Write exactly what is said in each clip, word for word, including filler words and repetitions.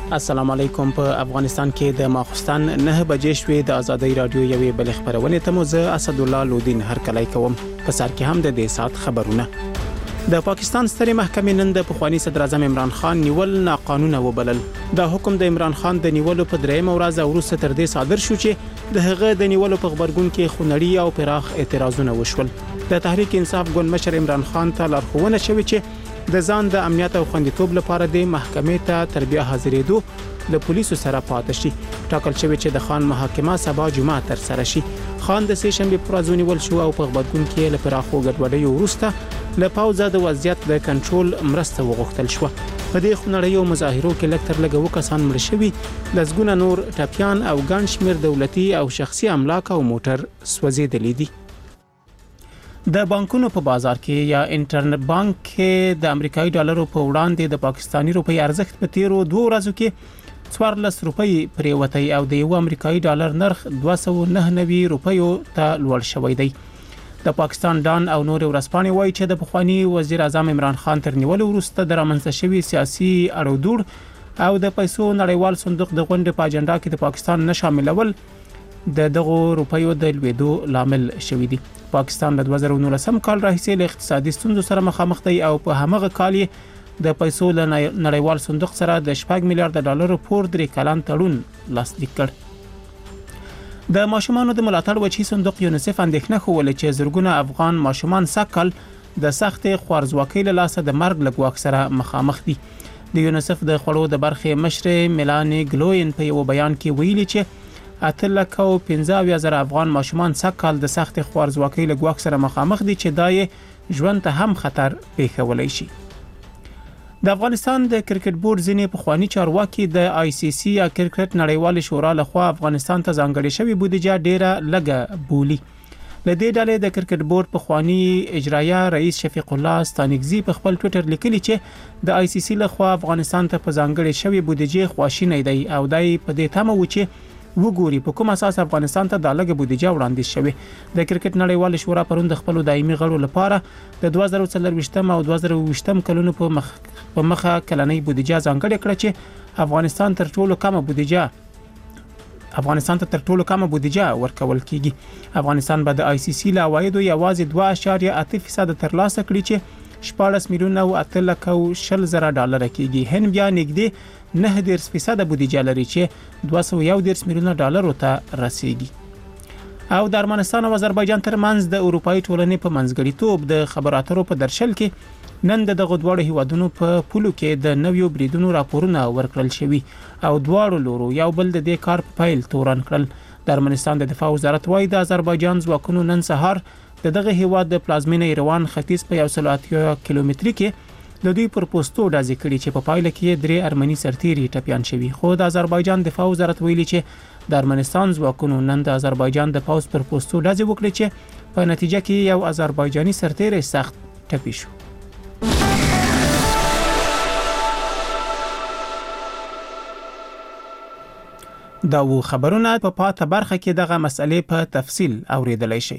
السلام علیکم. په افغانستان کې د ماخستان نه بجې شوې د ازادي رادیو یوې بل خبرونه ته موزه اسد الله لودین هر کله کوم په سر کې هم د دې سات خبرونه. د پاکستان سترې محکمې نن د پخوانی صدر اعظم عمران خان نیول ناقانونه وبلل. دا حکم د عمران خان د نیولو په درېیم ورځ وروسته تر دې صادر شو چې د هغه د نیولو په خبرګون کې خونړي او پراخ اعتراضونه وشول. د تحریک انصاف ګوند مشر عمران خان ته لارښوونه شوې چې د ځان د امنیت او خوندیتوب لپاره د محکمې ته تر بیا حاضرېدو له پولیسو سره پاتې شي. ټاکل شوی چې د خان محاکمه سبا جمعه تر سره شي. خان د سه شنبه پر ورځ نیول شو او په خبرګون کې له پراخو ګډوډۍ وروسته له پاوزه د وضعیت د کنټرول مرسته وغوښتل شو. په دې خونړیو مظاهرو کې لکتر لګو کسان مړ شوي، لزګونه نور ټپيان او ګڼ شمېر دولتي او شخصي املاک او موټر سوځېدلي دي. د بانکونو په بازار کې یا انټرنیټ بانک کې د امریکایي ډالرو په وړاندې د پاکستاني روپۍ ارزښت په تیرو دوه ورځو کې څوارلس روپۍ پریوتی او د یو امریکایي ډالر نرخ دوه سوه نهه نوي روپیو ته لوړ شوی دی. د پاکستان ډان او نور ورسپانې وایي چې د پخوانی وزیر اعظم عمران خان تر نیولو وروسته د رامنځته شوی سیاسي اړودوړ او د پیسو نړیوال صندوق د غونډې په اجنډا کې د پاکستان نه شاملول د دغه روپیو د لویدو لامل شوی دی. پاکستان د دوه زره نولسم کال راهیسې له اقتصادي ستونزو سره مخامخ دی او په همغه کال د پیسو له نړیوال صندوق سره د شپږ میلیارډ ډالر پور درې کلن تړون لاسلیک کړ. د ماشومانو د ملاتړ وچی صندوق یونیسف اندېښنه خوله چې زرګونه افغان ماشومان سکل د سخت خوارزواکۍ له لاسه د مرګ له ګواښ سره مخامخ دي. د یونیسف د خړو د برخې مشر میلانی ګلوین په یو بیان کې ویلي چې اته لک او پنځه اویا زره افغان ماشومان سکل د سخت خوارزواکۍ له ګواښ سره مخامخ دي چې دای ژوند ته هم خطر پیښولای شي. د افغانستان د کرکټ بورډ ځینې پخوانی چارواکي د آی سی سی یا کرکټ نړیوال شورا لخوا افغانستان ته ځانګړې شوی بودیجه ډیره لږه بولی. لدې ډلې د کرکټ بورډ پخوانی اجرایه رئیس شفیق الله ستانکزی په خپل ټوئیټر لیکلی چې د آی سی سی لخوا افغانستان ته په ځانګړې شوی بودیجه خواشینی دی او دای په دې تمه و چې وګوري په کوم اساس افغانستان ته د لږه بودیجه وړاندیز شوی. د کرکټ نړیوال شورا پروند خپل دایمي غړو لپاره د دوه زره څلرويشتم او دوه زره اوويشتم کلونو په مخ په مخه کلنۍ بودیجه ځانګړې کړه چې افغانستان تر ټولو کمه بودیجه افغانستان ته تر ټولو کمه بودیجه ورکول کیږي. افغانستان به د آی سی سی له عوایدو یوازې دوه اعشاریه اته فیصد ترلاسه کړي چې شپږ میلیونه او اته لک او شل زره ډالر کیږي. هند بیا نږدې نه دیرش فیصد بودیجه لري چې دوه سوه یو دیرش میلیونه ډالر ته رسیدي. او د ارمنستان او آذربایجان ترمنځ د اروپאי ټولنې په منځګړیتوب د خبرو اترو په درشل کې نن د دغه دوه هیوادونو په پولو کې د نویو بریدونو راپورونه ورکړل شوي او دواړو لورو یو بل د دې کار په پیل تورن کړل. د ارمنستان د دفاع وزارت وايي د آذربایجان ځواکونو نن سهار د دغه هیواد د پلازمینه ایروان ختیځ په یو سل اتیا کیلومتري کې د دوی پر پوسټو ډازې کړي چې په پایله کې درې ارمني سرتیري ټپيان شوي. خو د آذربایجان دفاع وزارت ویلي چې د ارمنستان ځواکونو نن د آذربایجان د پوز پر پوسټو ډازې وکړي چې په نتیجه کې یو آذربایجاني سرتیری سخت ټپي شو. دا و خبرونه په پاته برخه کې دغه مسئلې په تفصیل اوریدلای شئ.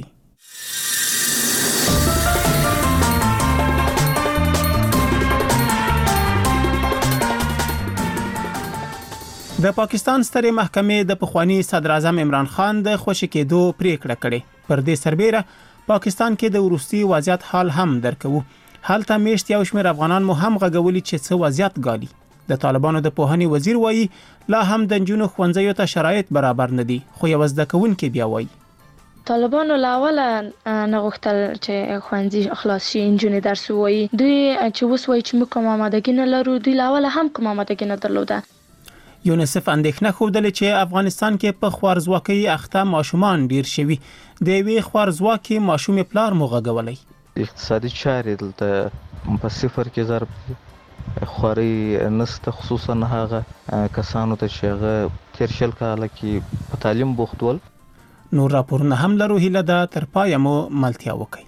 د پاکستان سترې محکمې د پخوانی صدر اعظم عمران خان د خوشی کېدو پریکړه کړې. پر دې سربېره پاکستان کې د وروستي وضعیت حال هم درکو. هلته میشت یو شمېر افغانان مو هم غږولي چې څه وضعیت ګالي. د طالبانو د پوهنې وزیر وایي لا هم د نجونو ښوونځیو ته شرایط برابر نه دي، خو یو زده کوونکي بیا وایي طالبانو لاوله نغوښتل چې ښوونځي خلاص شي، نجونې درس ووایي. دوی چې اوس وایي چې موږ کوم آمادګي نه لرو، دوی لاوله هم کوم آمادګي نه درلوده. یونیسف اندېښنه خوده چې افغانستان کې په خوارزواکۍ اخته ماشومان ډیر شوي. د یوې خوارزواکۍ ماشوم پلار مو غږولی. اقتصادي چارې دلته په صفر کې ضرب خوري نسته، خصوصا هغه کسانو ته چې هغه تیر شل کاله کې په تعلیم بوخت ول. نور راپورونه هم لرو، هیله ده تر پایه مو ملتیا وکړئ.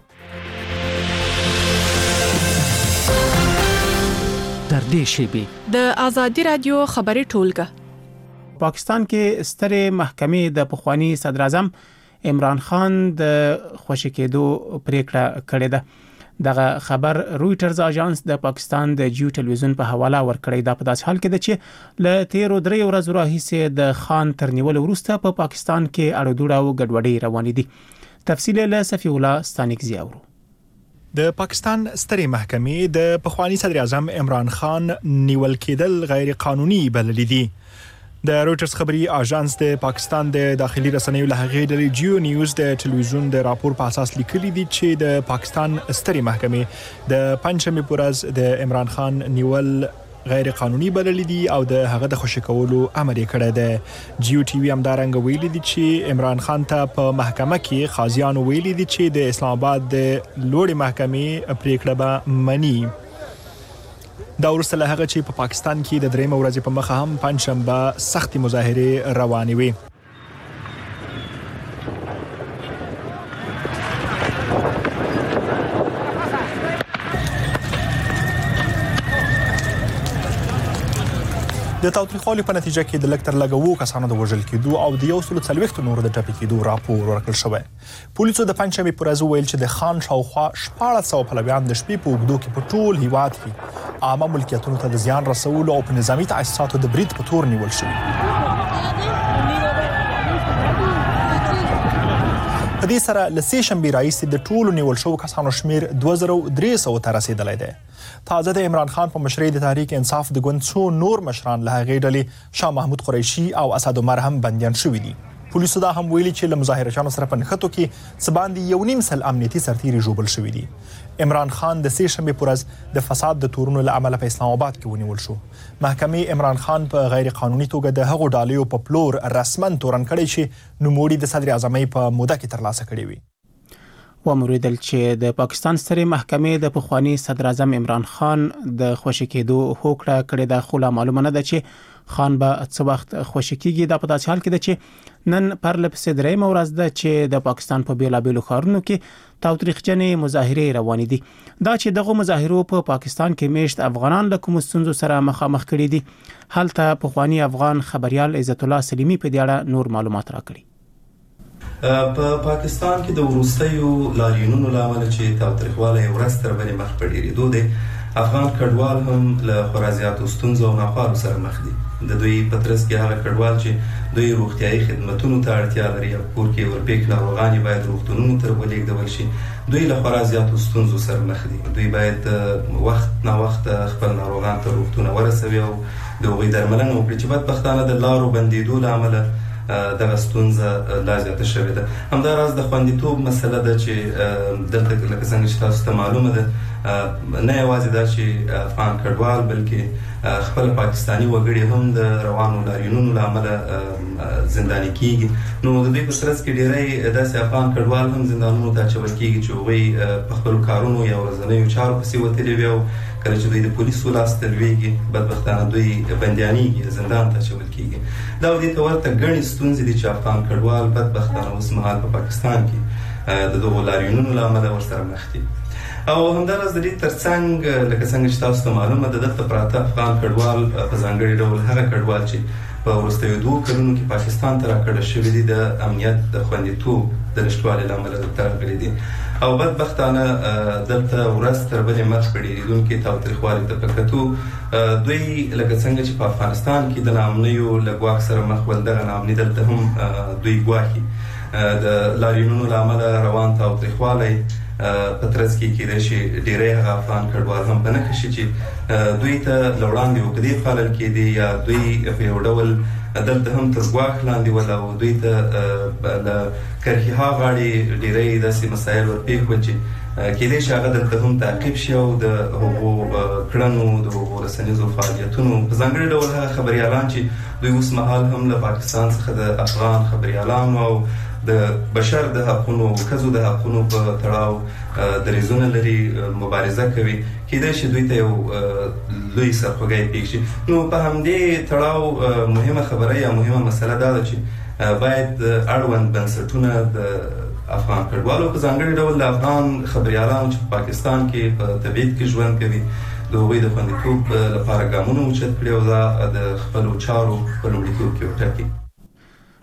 در دې شیبې د ازادي رادیو خبري ټولګه. پاکستان کې سترې محکمې د پخوانی صدر اعظم عمران خان د خوشی کېدو پریکړه کړې ده. دغه خبر رويټرز اژانس د پاکستان د جیو ټلویزیون په حواله ورکړی. دا په داسې حال کې ده چې ل تیرو درې ورځې راهیسې د خان تر نیول وروسته په پاکستان کې اړودوړ او ګډوډي روانې دي. تفصیل له صفی الله ستانیک زیاورو. د پاکستان سترې محکمې د پخوانی صدر اعظم عمران خان نیول کېدل غیر قانوني بللي دي. د رويټرز خبري اژانس د پاکستان د داخلي رسنیو له هغې ډلې جیو نیوز د ټلویزیون د راپور په اساس لیکلي دي چې د پاکستان سترې محکمې د پنځمې پر ورځ د عمران خان نیول غیر قانوني بللي دي او د هغه د خوشی کولو امر یې کړی دی. جیو ټي وي همدارنګه ویلي دي چې عمران خان ته په محکمه کې قاضیانو ویلي دي چې د اسلام آباد د لوړې محکمې پریکړه به مني. دا ورسته له هغه چې په پا پاکستان کې د درېمه ورځې په مخه هم پنځشنبه سختي مظاهره روانې وي. د تاوتریخوالي په نتیجه کې د لکتر لګوو کسانو د وژل کېدو او د یو سل څلوېښت نور د ټپي کېدو راپور ورکړل شوی. پولیسو د پنځمې پر ورځ ویل چې د خان شاوخوا شپاړس سوه پلویان د شپې په اوږدو کې په ټول هیواد کې عامه ملکیتونو ته د زیان رسولو او په نظامي تاسیساتو د برید په تور نیول شوي. په دې سره له سې شنبې راهیسې د ټولو نیول شوو کسانو شمیر دوه زره درې سوه ته رسیدلی دی. تازه د عمران خان په مشرۍ د تحریک انصاف د ګوند څو نور مشران له هغې ډلې شاه محمود قریشي او اسد عمر هم بندیان شوي دي. پولیسو دا هم ویلي چې له مظاهرچیانو سره په نښتو کې څه باندې یو نیم سل امنیتي سرتیري ژوبل شوي دي. عمران خان د سې شنبې پر ورځ د فساد د تورونو له امله په اسلام آباد کې ونیول شو. محکمې عمران خان په غیر قانوني توګه د هغو ډالیو په پلور رسما تورن کړی چې نوموړي د صدر اعظمۍ په موده کې ترلاسه کړی وي. وموریدل چې د پاکستان سترې محکمې د پخوانی صدر اعظم عمران خان د خوشی کېدو هوکړه کړې ده، خو لا معلومه نه ده چې خان به څه وخت خوشی کېږي. دا په داسې حال کې ده چې نن پرله پسې درېیمه ورځ ده چې د پاکستان په بیلابیلو ښارونو کې تاوتریخجنې مظاهرې روانې دي. دا چې دغه مظاهرو په پا پاکستان کې میشت افغانان له کومو ستونزو سره مخامخ کړي دي. هلته پخوانی افغان خبريال عزت الله سلیمی په دې اړه نور معلومات راکړي. په پاکستان کې د وروستیو لاریونونو له امله چې تاوتریخوالی ورځ تر بلې مخ په ډېرېدو دی، افغان کډوال هم له خورا زیاتو ستونزو او ناخوالو سره مخ دي. د دوی په ترڅ کې هغه کډوال چې دوی روغتیایي خدمتونو ته اړتیا لري او کور کې ورپېښ ناروغان باید روغتونونو ته ولېږدول شي، دوی له خورا زیاتو ستونزو سره مخ دي. دوی باید وخت نا وخت خپل ناروغان ته روغتونه ورسوي او د هغوی درملنه وکړي چې بدبختانه د لارو بندېدو له امله دغه ستونزه لا زیاته شوې ده. همداراز د خوندیتوب مسله ده چې دلته لکه څنګه چې تاسو ته معلومه ده، نه یوازې دا چې افغان کډوال بلکې خپل پاکستانی وګړي هم د روانو لاریونونو له امله زنداني کیږي. نو د دوی په ترڅ کې ډېری داسې افغان کډوال هم زندانونو ته اچول کیږي چې هغوی په خپلو کارونو یا ورځنیو چارو پسې وتلي وي او کله چې دوی د پولیسو لاسته لویږي بدبختانه دوی بندیانېږي، زندان ته اچول کیږي. دا ودې ته ورته ګڼې ستونزې دي چې افغان کډوال بدبختانه اوس مهال په پاکستان کې د دغو لاریونونو له امله ورسره مخ دي. او همداراز د دې ترڅنګ لکه څنګه چې تاسو ته معلومه ده، دلته پراته افغان کډوال په ځانګړي ډول هغه کډوال چې په وروستیو دوو کلونو کې پاکستان ته راکړه شوي دي د امنیت د خوندیتوب د نشتوالي له امله دلته راغلي دي او بدبختانه دلته ورځ تر بلې مخ په ډېرېدونکي تاوتریخوالي ته په کتو دوی لکه څنګه چې په افغانستان کې د ناامنیو له ګواښ سره مخ ول، دغه ناامني دلته هم دوی ګواښي. د لاریونونو له امله روان تاوتریخوالی په ترڅ کې کېدای شي ډېری هغه افغان کډوال هم په نښه شي چې دوی ته له وړاندې عقدې پالل کېدې یا دوی په یو ډول دلته هم تر ګواښ لاندې ول او دوی ته له کرهیها غاړې ډېری داسې مسایل ورپېښ ول چې کېدای شي هغه دلته هم تعقیب شي او د هغو کړنو د هغو رسنیزو فعالیتونو په ځانګړي ډول هغه خبریالان چې دوی اوس مهال هم له پاکستان څخه د افغان خبریالانو او د بشر د حقونو ښځو د حقونو په تړاو دریځونه لري، مبارزه کوي، کېدای شي دوی ته یو لوی سرخوږی پېښ شي. نو په همدې تړاو مهمه خبره یا مهمه مسله دا ده چې باید اړوند بنسټونه د افغان کډوالو په ځانګړي ډول د افغان خبریالانو چې په پاکستان کې په تبعید کې ژوند کوي د هغوی د خوندیتوب لپاره ګامونه اوچت کړي او دا د خپلو چارو په لومړیتوب کې وټاکي.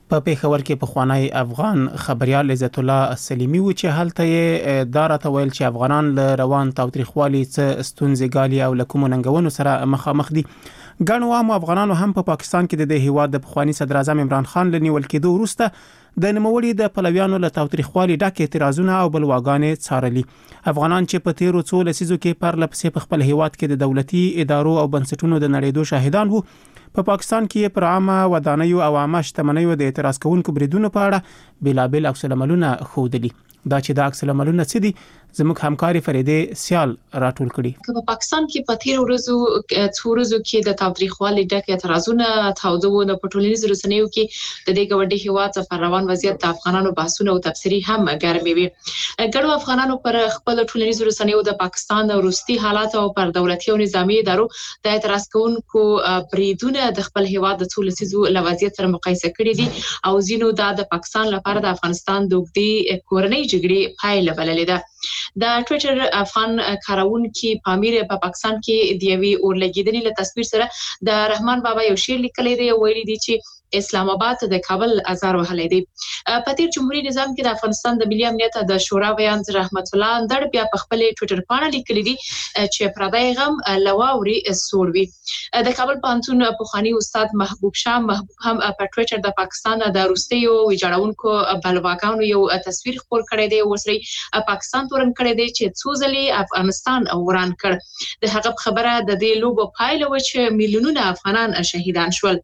په پیښور کې پخوانی افغان خبريال عزت الله سلیمی و چې هلته یې دارته ویل چې افغانان له روان تاوتریخوالي څخه ستونزې ګالي او له کوم ننګونو سره مخامخ دي. ګڼو عام افغانانو هم په پا پاکستان کې د دې هیواد د پخوانی صدر اعظم عمران خان له نیول کېدو وروسته د نوموړي د پلویانو له تاوتریخوالي ډک اعتراضونه او بلواګانې څارلي. افغانان چې په تیرو څو لسیزو کې پر لپسې په خپل هیواد کې د دولتي ادارو او بنسټونو د نړیدو شاهدان وو، په پا پاکستان کې پر عامه ودانیو او عامه شتمنیو د اعتراض کوونکو بریدونو په اړه بلابل عکس العملونه ښودلي. دا چې د عکس العملونه څه دي زموږ همکاري فریدې سیال راټول کړي. په پاکستان کې په تیر ورځو څو ورځو کې د تاوتریخوالي ډک اعتراضونه تاوده په ټولنیزو رسنیو کې د دې ګوندي هیواد په روان وضعیت د افغانانو بحثونه او تفسیری هم ګرمي وي. ګڼو افغانانو پر خپل ټولنیزو رسنیو د پاکستان د وروستي حالات او پر دولتي او نظامی ادارو د اعتراض کوونکو بریدونه د خپل هیواد د څو لسیزو له وضعیت سره مقایسه کړي دي او ځینو د پاکستان لپاره د افغانستان د وګړي کورنۍ جګړې پایله بللې ده. د ټوئیټر افغان کارونکو پامیر په پاکستان کې د یوې اورلګیدنې له تصویر سره د رحمان بابا یو شعر لیکلی دی، ویلي دی چې اسلام آباد د کابل ازار وهلې دی. په تیر جمهوریت نظام کې د افغانستان د ملي امنیت د شورا بیان رحمت الله اندړ بیا په خپل ټوئیټر باندې لیکلی دی چې پردای غم لواوري سوروي. د کابل پانتون پوخانی استاد محبوب شاه محبوب هم په ټوئیټر د پاکستان د روستیو ویجاړونکو بلواګانو یو تصویر خپور کړی دی، ورسره پاکستان تورن کړی دی چې څو ځلې افغانستان وران کړ. د هغه خبره د دې لوبو پایله و چې میلیونونه افغانان شهیدان شول.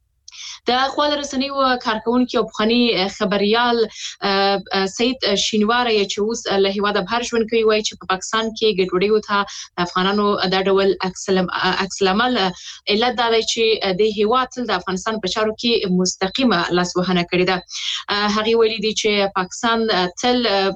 د خپل رسنیو کارکونکو او پخوانی خبريال سید شینواری چې اوس له هیواده بهر ژوند کوي وایي چې په پاکستان کې ګډوډي ته افغانانو د ډول اکسلمل علت دا دی چې د هیواد د افغانستان په چارو کې مستقیمه لاسوهنه کړې ده. هغه ویلي دی چې پاکستان تل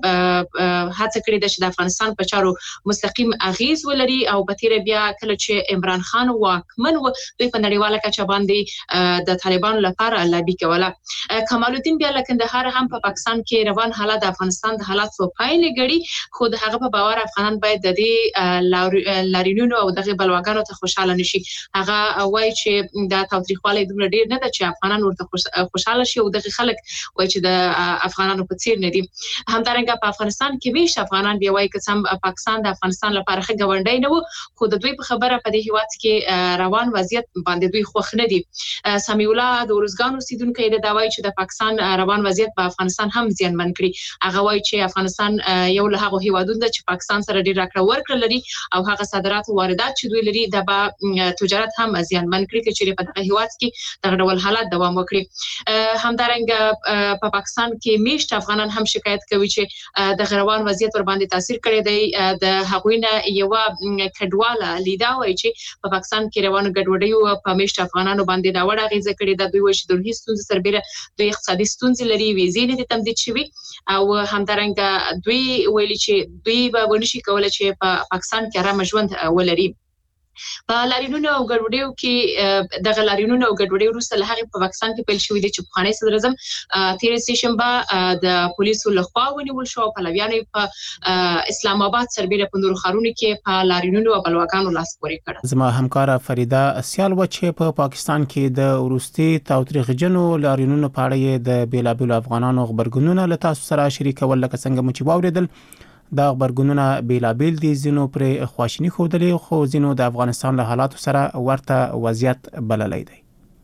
هڅه کړې ده چې د افغانستان په چارو مستقیم اغیز ولري او په تیر بیا کله چې عمران خان واکمن و دوی په نړیواله کچه باندې د طالبانو لپاره لابي کوله. کمال الدین بیا لکندهار هم په پاکستان کې روان حالات د افغانستان د حالات په پایله غړي، خو د هغه په باور افغانان باید د دې لارینونو او دغه بلواګانو ته خوشاله نشي. هغه وایي چې د تاوتریخوالي دومره ډیر نه ده چې افغانان ورته خوشاله شي او دغه خلک وایي چې د افغانانو په څیر نه دي. همدارنګه په افغانستان کې ویش افغانان بیا وایي چې سم پاکستان د افغانستان لپاره ښه ګاونډی نه و، خو د دوی په خبره په دې هیواد کې روان وضعیت باندې دوی خوښ نه دي. سمیع الله د ورزګانو سیدونکو د داوای چې د پاکستان روان وضعیت په افغانستان هم زیانمن کړي. هغه وایي چې افغانستان یو له هغه هیوادونو ده چې پاکستان سره ډیر راکړه ورکړه لري او هغه صادرات او واردات چې دوی لري د با تجارت هم زیانمن کړي چې په دغه هیواد کې دغه ډول حالات دوام وکړي. همدارنګه په پاکستان کې میشت افغانان هم شکایت کوي چې د روان وضعیت ور باندې تاثیر کړی دی. د هغوی نه یو کډواله لیدا وایي چې په پاکستان کې روان ګډوډي په میشت افغانانو باندې دا وړه غیزه کړې ده. دوی وایي چې د هیڅ ستونزې سربېره دوی اقتصادي ستونزې لري، ویزې نه دي تمدید شوي او همدارنګه دوی ویلي چې دوی به ونشي کولای چې په پاکستان کې آرام ژوند ولري. په لارینونو او ګډوډیو کې د غلارینونو او ګډوډیو وروسته له هغه په پاکستان کې پیل شوې دي چې پخوانی صدر اعظم تیر سه شنبه د پولیسو لخوا ونیول شو په لویانو په اسلام آباد سربېره په نورو ښارونو کې په لارینونو او بلواګانو لاس پورې کړ. زما همکاره فریده سیال و چې په پاکستان کې د ورستي تاوتریخجنو لارینونو په اړه د بیلابل افغانانو خبرګونونه له تاسو سره شریکول لکه څنګه مو چې واوریدل. دا خبرګونونه بیلابل دي، ځینو پر خواشینی خوده خو ځینو د افغانستان له حالاتو سره ورته وضعیت بللی دی.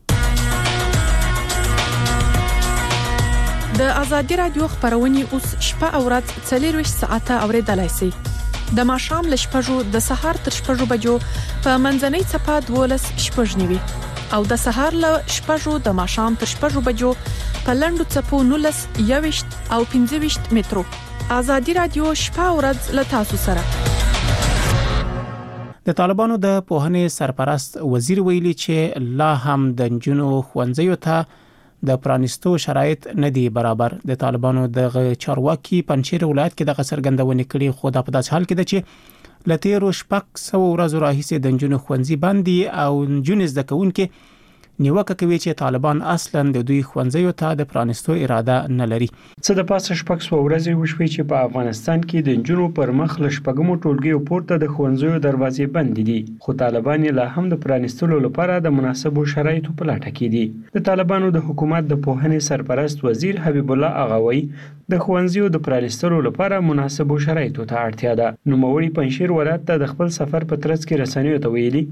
د ازادي رادیو خبرونه اوس شپه او ورځ څلور ساعته اوریدلای شئ. د ماښام له شپږو د سهار تر شپږو بجو په منځنۍ صفه دولس شپږ نیوي او د سهار له شپږو د ماښام تر شپږو بجو په لنډو صفو نولس یويشت او پنځه ویشت مترو. ازادي رادیو شپه او ورځ له تاسو سره. د طالبانو د پوهنې سرپرست وزیر ویلي چې لا هم د نجونو ښوونځیو ته د پرانیستو شرایط نه دي برابر. د طالبانو د چارواکي پنځیر ولایت کې د څرګندونې کړي، خو د په داس حال کې ده چې لته رو شپږ سو ورځې راهیسې د نجونو ښوونځي باندې او نجونې زده کوونکې نیوکه کوي چې طالبان اصلاً د دوی ښوونځیو ته د پرانستو اراده نه لري. څه د پاسه شپږ سوه ورځې وشوي چې په افغانستان کې د نجونو پر مخ له شپږمو ټولګیو پورته د ښوونځیو دروازې بندې دي، خو طالبان یې لا هم د پرانستلو لپاره د مناسبو شرایطو په لټه کې دي. د طالبانو د حکومت د پوهنې سرپرست وزیر حبیب الله اغاوی د ښوونځیو د پرانستلو لپاره مناسبو شرایطو ته اړتیا ده. نوموړي پنجشیر ولایت ته د خپل سفر په ترڅ کې رسنیو ته ویلي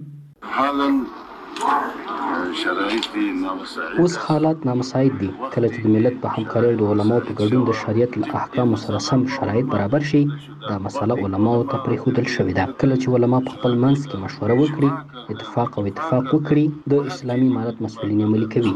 اوس حالات نامساعد دي. کله چې د ملت په همکارۍ د علماو په ګډون د شریعت له احکامو سره سم شرایط برابر شي، دا مسله علماو ته پرېښودل شوې ده. کله چې علما په خپل منځ کې مشوره وکړي، اتفاق او اتفاق وکړي، د اسلامي امارت مسؤلین عملي کوي.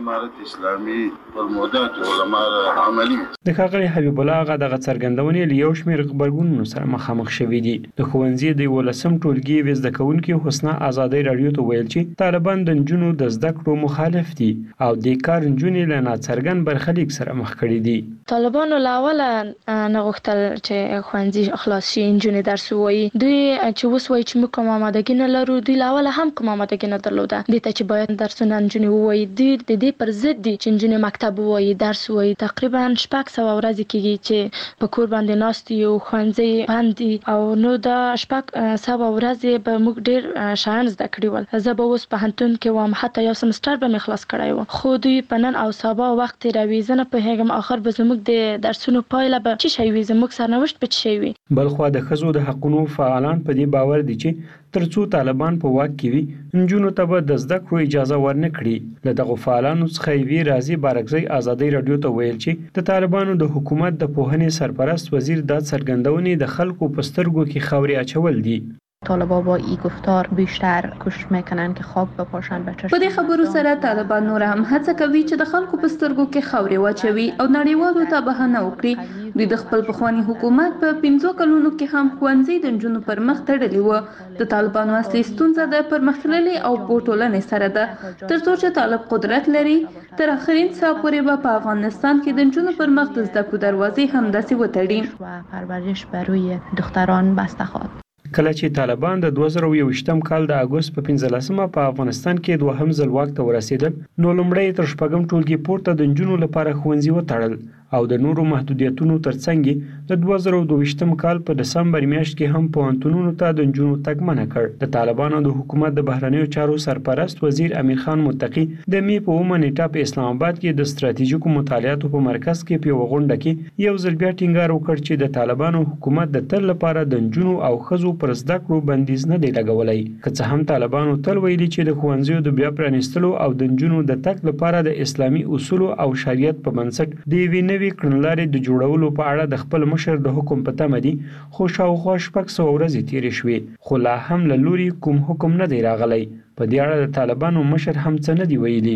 د ښاغلي حبیب الله اغا دغه څرګندونې له یو شمېر غبرګونونو سره مخامخ شوي دي. د ښوونځي د یولسم ټولګي یوې زده کوونکې حسنه ازادۍ راډیو ته ویل چې طالبان د نجونو د زده کړو مخالف دي او د کار نجونې له ناڅرګند برخلیک سره مخ کړي دي. طالبانو له اوله نه غوښتل چې ښوونځي خلاص شي، نجونې درس ووایي. دوی چې اوس وایي چې موږ کوم آمادګي نه لرو، دوی له اوله هم کوم آمادګي نه درلوده دې ته چې باید درسونه نجونې ووایي. دوی د دې پر ضد دي چې نجونې مکتب ووایي، درس ووایي. تقریبا شپږ سوه ورځې کېږي چې په کور باندې ناست یو، ښوونځي بند دي او نو دا شپږ سوه ورځې به موږ ډېر شیان زده کړي ول. زه به اوس پوهنتون کې وم، حتی یو سمستر به مې خلاص کړی و، خو دوی په نن او سبا وخت تېروي. زه نه پوهېږم آخر به زموږ د درسونو پایله به څه شی وي، زموږ سرنوشت به څه شی وي. بلخوا د ښځو د حقونو فعالان په دې باور دي چې تر څو طالبان په واک کې وي، نجونو ته به د زده کړو اجازه ورنه کړي. له دغو فعالانو څخه یوې راضي بارکزۍ ازادۍ راډیو ته ویل چې د طالبانو د حکومت د پوهنې سرپرست وزیر دا څرګندونې د خلکو په سترګو کې خاورې اچول دي. طالبا با این گفتار بیشتر کوشش میکنن که خواب بپاشن به چشم. په دې خبرو سره طالبان نور هم هڅه کوي چې د خلکو په سترګو کې خاورې واچوي او نړیوالو ته بهانه وکړي. دوی د خپل پخواني حکومت په پنځو کلونو کې هم ښوونځي د نجونو پر مخ تړلي وو. د طالبانو اصلي ستونزه د پرمختللې او پوټولنې سره ده. تر څو چې طالب قدرت لري، تر اخرین ساه پورې به په افغانستان کې د نجونو پر مخ د زده کړو دروازې همداسې وتړي. پرورش بروی دختران بسته خواهد. کله چې طالبان د دوه زره یوویشتم کال د اګوست په پنځلسمه په افغانستان کې دوهم ځل واک ته ورسېدل، نو لومړی تر شپږم ټولګي پورته د نجونو لپاره ښوونځي وتړل او د نورو محدودیتونو ترڅنګ د دوه زره دوه کال په دسمبر میاشت کې هم پوهنتونونو ته د نجونو تګ منع کړ. د طالبانو د حکومت د بهرنیو چارو سرپرست وزیر امیر خان متقي د می په اومه نیټه په اسلام آباد کې د ستراتیژیکو مطالعاتو په مرکز کې په یوه غونډه کې یو ځل بیا ټینګار وکړ چې د طالبانو حکومت د تل لپاره د نجونو او ښځو پر زده کړو بندیز نه دی لګولی. که څه هم طالبانو تل ویلي چې د ښوونځیو د بیا پرانیستلو او د نجونو د تګ لپاره د اسلامي اصولو او شریعت په بنسټ د یوې نوې کړنلارې د جوړولو په اړه د خپل مشر د حکم په تمه دي، خو شاوخوا شپږ سوه ورځې تېرې شوې، خو لا هم له لوري کوم حکم نه دی راغلی. په دې اړه د طالبانو مشر هم څه نه دی ویلي.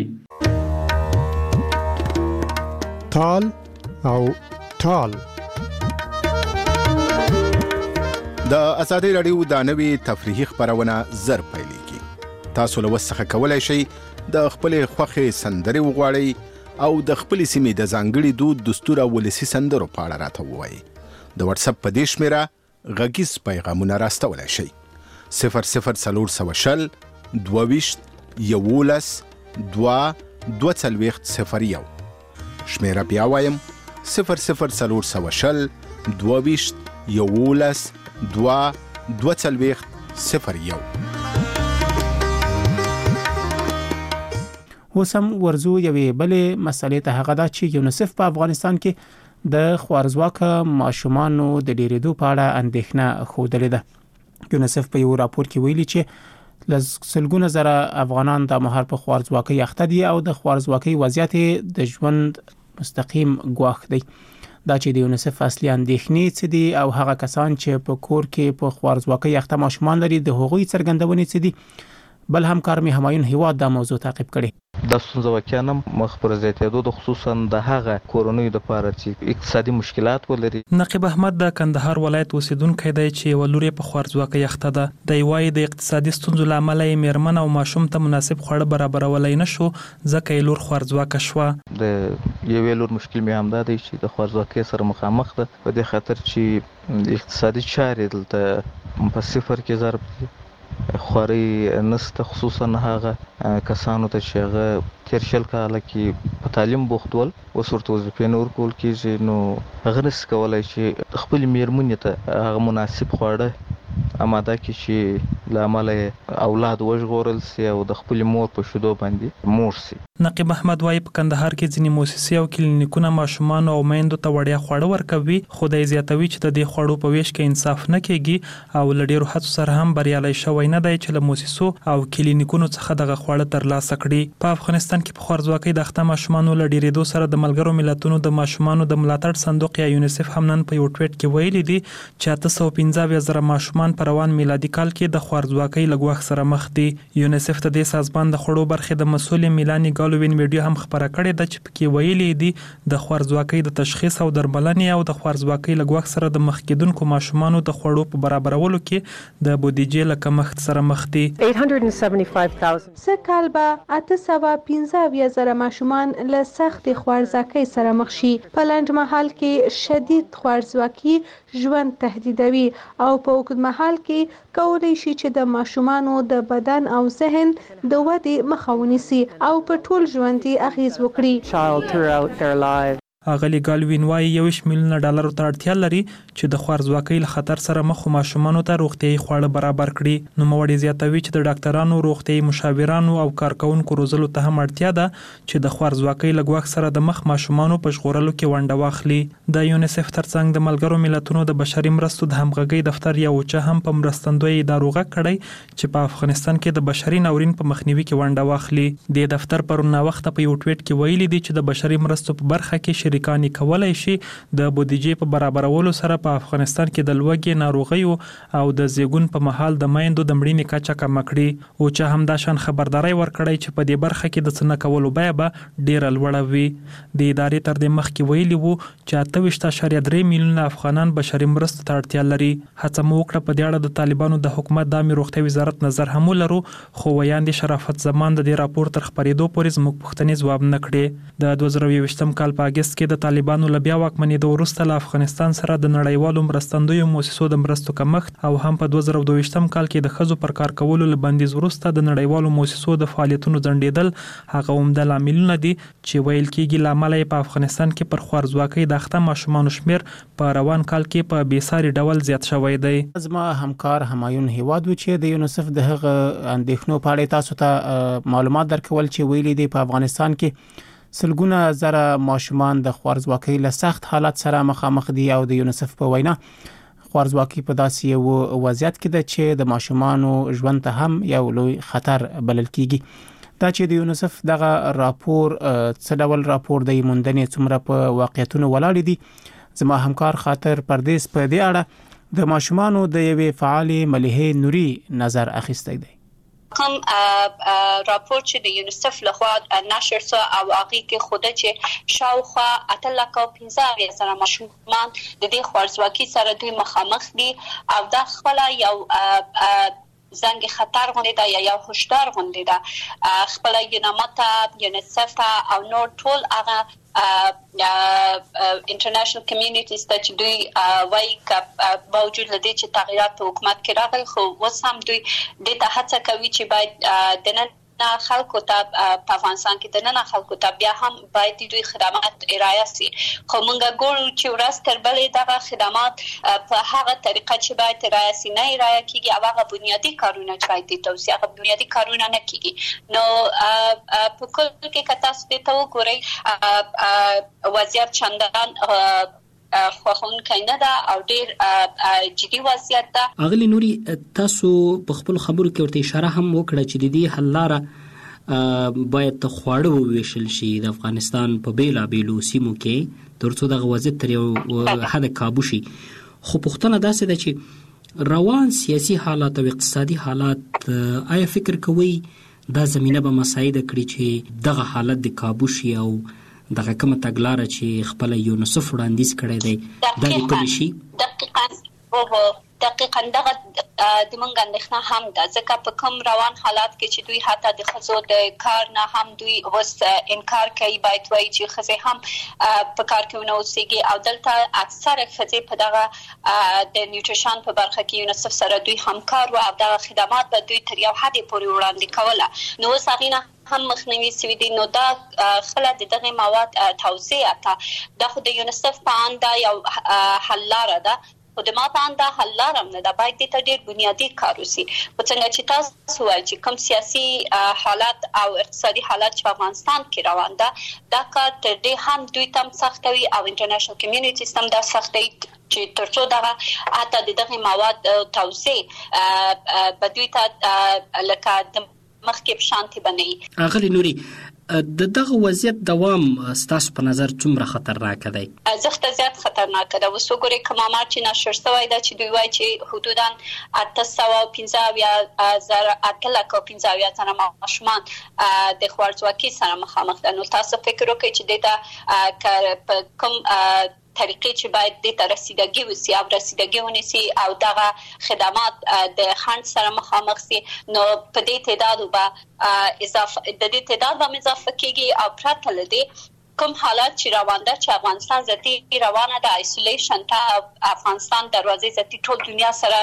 تال او ټال د ازادۍ راډیو د نوې تفریحي خپرونه زر پیلېږي. تاسو له وس څخه کولی شئ د خپلې خوښې سندرې وغواړئ او د خپلې سیمې د ځانګړي دود، دستور او ولسي سندرو په اړه راته ووایئ. د واتس اپ په دې شمېره غږیز پیغامونه راستولی شئ. صفر صفر څلور سوه شل دوه ویشت یولس دوه دوه څلوېښت صفر یو. شمېره بیا وایم: صفر صفر څلور سوه شل دوه ویشت یولس دوه دوه څلوېښت صفر یو. اوس هم ورزو یوې بلې مسلې ته، هغه دا چې یونیسف په افغانستان کې د خوارځواکه ماشومانو د ډېرېدو په اړه اندېښنه ښودلې ده. یونیسف په یو راپور کې ویلي چې لسګونه زره افغانان د مهار په خوارځواکۍ اخته دي او د خوارځواکۍ وضعیت د ژوند مستقیم ګواښ دی. دا چې د یونیسف اصلي اندېښنې څه دي او هغه کسان چې په کور کې په خوارځواکۍ اخته ماشومان لري د هغوی څرګندونې څه دي. بل همکار مې همایون هیواد دا موضوع تعقیب کړي. د ستونزه واقعا مخ پر زیاتېدو د خصوصا د هغه کورنیو لپاره چې اقتصادي مشکلات ولري. نقیب احمد د کندهار ولایت اوسیدونکی دی چې ولوري په خوارځواکۍ اخته ده. د یوای د اقتصادي ستونزو لامل یې میرمن او ماشوم ته مناسب خواړه برابرولای نشو، ځکه یې لور خوارځواکه شوه. د یوې لور مشکل مې همدا دی چې د خوارځواکۍ سره مخامخ ده، په دې خاطر چې اقتصادي چارې دلته په صفر کې ضرب دي خوري نسته خصوصا هغه کسانو ته چې هغه تیر شل کاله کې په تعلیم بوخت ول اوس ورته وظیفې نه ورکول کېږي، نو هغه نشي کولی چې خپل میرمنې ته هغه مناسب خواړه اماده کړي چې له امله اولاد وژغورل سي او د خپل مور په شیدو باندې موړ سي. نقیب احمد وايي په کندهار کې ځینې مؤسسې او کلینیکونه ماشومان او میندو ته وړیا خواړه ورکوي، خو د زیاتوي چې د دې خواړو په ویش کې انصاف نه کیږي او لډیرو هڅو سره هم بریالي شوی نه دی چې له مؤسسو او کلینیکونو څخه دغه خواړه ترلاسه کړي. په افغانستان کې په خوارځواکۍ د اخته ماشومانو لډیریدو سره د ملګرو ملتونو د ماشومانو د ملاتړ صندوق یا یونیسف هم نن په یو ټویټ کې ویلي دي چې اته سوه پنځه اویا زره ماشومان په روان میلادي کال کې د خوارځواکۍ له ګواښ سره مخ دي. یونیسف د دې سازمان د خوړو برخې د مسؤل میلانی ګالوین ویډیو هم خبره کړې ده چې پکې ویلي دي د خوارځواکۍ د تشخیص او درملنې او د خوارځواکۍ له ګواښ سره د مخ کېدونکو ماشومانو د خوړو په برابرولو کې د بودیجې له کمښت سره مخ دي. سږ کال به اته سوه پنځه اویا زره ماشومان له سختې خوارځواکۍ سره مخ شي. په لنډ مهال کې شدید خوارځواکي ژوند تهدیدوي او په اوږد مهال کې کولی شي چې د ماشومانو د بدن او ذهن د ودې مخه ونیسي او په ټول ژوند یې اغیز وکړي. اغلی ګالوین وايي یویشت میلیونه ډالرو ته اړتیا لري چې د خوارځواکۍ له خطر سره مخ ماشومانو ته روغتیايي خواړه برابر کړي. نوموړی زیاتوي چې د ډاکټرانو، روغتیايي مشاورانو او کارکونکو روزلو ته هم اړتیا ده چې د خوارځواکۍ له ګواښ سره د مخ ماشومانو په ژغورلو کې ونډه واخلي. د یونیسف ترڅنګ د ملګرو ملتونو د بشري مرستو د همغږۍ دفتر یا اوچا هم په مرستندوی ادارو غږ کړی چې په افغانستان کې د بشري ناورین په مخنیوي کې ونډه واخلي. د دفتر پرون وخت په یو ټویټ کې ویلي دي چې د بشري مرستو په برخه کې شریکانی کولای شي د بودیجې په برابرولو سره په افغانستان کې د لوږې، ناروغیو او د زیږون په مهال د میندو د مړینې کچه کمه کړي. او چې هم دا شان خبرداري ورکړی چې په دې برخه کې د څه نه کولو بیه به ډیره لوړه وي. د ادارې تر دې مخکې ویلي وو چې اته ویشت اعشاریه درې میلیونه افغانان بشري مرستو ته اړتیا لري. هڅه مو وکړه په دې اړه د طالبانو د حکومت د عامه روغتیا وزارت نظر هم ولرو، خو ویاندې شرافت زمان د دې راپور تر خبرېدو پورې زموږ پوښتنې ځواب نه کړې. د دوه زره یوویشتم کال په اګست کې د طالبانو له بیا واکمنېدو وروسته له افغانستان سره د نړیوالو مرستندویو مؤسسو د مرستو کمښت او هم په دوه زره دوه ویشتم کال کې د ښځو پر کار کولو له بندیز وروسته د نړیوالو مؤسسو د فعالیتونو ځنډېدل هغه عمده لاملونه دي چې ویل کېږي له امله یې په افغانستان کې پر خوارځواکۍ د اخته ماشومانو شمېر په روان کال کې په بېساري ډول زیات شوی دی. زما همکار همایون هیواد و چې د یونیسف د هغه اندېښنو په اړه تاسو ته معلومات درکول چې ویلي دي په افغانستان کې سلګونه زره ماشومان د خوارځواکۍ له سخت حالت سره مخامخ دي او د یونیسف په وینا خوارځواکۍ په داسې یو وضعیت کې ده چې د ماشومانو ژوند ته هم یو لوی خطر بلل کیږي. دا چې د یونیسف دغه راپور څه ډول راپور دی، موندنې څومره په واقعیتونو ولاړ دي، زما همکار خاطر پردیس په دې اړه د ماشومانو د یوې فعالې ملیحې نوري نظر اخیستی دی. کوم راپور چې د یونیسف لخوا نشر شو او هغه کې خوده چې شاوخوا اته لک او پنځه اویا زره ماشومان د دې خوارځواکۍ سره دوی مخامخ دي او دا خپل یو زنګ خطر غونډه ده یا یو هشدار غونډه ده. خپل یونامتا، یونیسف او نور ټول هغه انټرنیشنل کمیونټیز ته چې دوی وایي ک باوجود لدې چې تغیرات په حکومت کې راغلي، خو اوس هم دوی د ته هڅه کوي چې باید د نن خلکو ته په افغانستان کې د نن خلکو ته بیا هم باید دوی خدمات ارائه شي. خو موږ ګورو چې ورځ تر بلې دغه خدمات په هغه طریقه چې باید ارائه شي نه ارائه کیږي او هغه بنیادی کارونه چې باید د توسعه هغه بنیادی کارونه نه کیږي. نو په کل کې که تاسو ته وګورئ وضعیت چندان خوښون کینه ده او ډیر جدي وضعیت ده. اغلی نوري تاسو په خپل خبرو کې ورته اشاره هم وکړه چې د دې حل لاره باید ته خواړه وویشل شي د افغانستان په بیلابیلو سیمو کې ترڅو دغه وضعیت تر یو حد کابو شي. خو پوښتنه داسې ده چې روان سیاسي حالات او اقتصادي حالات آیا فکر کوئ دا زمينه به مساعده کړي چې دغه حالت د کابو شي او دغه کومه تګلاره چې خپل یونیسف وړاندیز کړی دی دا د کوم شي دقیقاً او دقیقاً دغه د مونږ اندېښنه هم ده ځکه په کوم روان حالات کې چې دوی حتی د ښځو د کار نه هم دوی اوس انکار کوي باید وایي چې ښځې هم په کار کې ونه اوسېږي او دلته اکثره ښځې په دغه د نیوټریشن په برخه کې یونیسف سره دوی همکار وو او دغه خدمات به دوی تر یو حدې پورې وړاندې کوله نو اوس هغې نه هم مخنیوي سوي دي نو دا خله د دغه مواد توزیع ته دا خو د یونیسف په اند یو حل لاره ده خو د ما په اند حل لاره نه ده باید دې ته ډېر بنیادي کار وشي خو څنګه چې تاسو وایئ چې کوم سیاسي حالات او اقتصادي حالات چې په افغانستان کې روان ده دا کار تر دې هم دوی ته هم سختوي او انټرنیشنل کمیونټي هم دا سختوي چې ترڅو دغه حتی د دغه مواد توزیع به دوی ته لکه مخکې شانتي بنئ اغلی نوري د دغه وضعیت دوام ستاسو په نظر څومره خطرناک دی؟ زخته زیات خطرناک ده. اوس وګورئ کوم امر چې نشر شوی ده چې دوی وایي چې حدوداً اته سوه او پنځه اویا زره اته لکه او پنځه اویا زره ماشومان د خوارځواکۍ سره مخامخ دي. نو تاسو فکر وکړئ چې دې ته کوم طریقې چې باید د ته رسیدګي وسی او رسیدګي ونیسي او دغه خدمات د خنډ سره مخامخ سي نو په دې تعداد به اضافه د دې تعداد به اضافه کیږي او پرته لدی کوم حالات چې روان ده چې افغانستان ذاتي روانه ده آیسولیشن ته افغانستان دروازې ذاتي ټول دنیا سره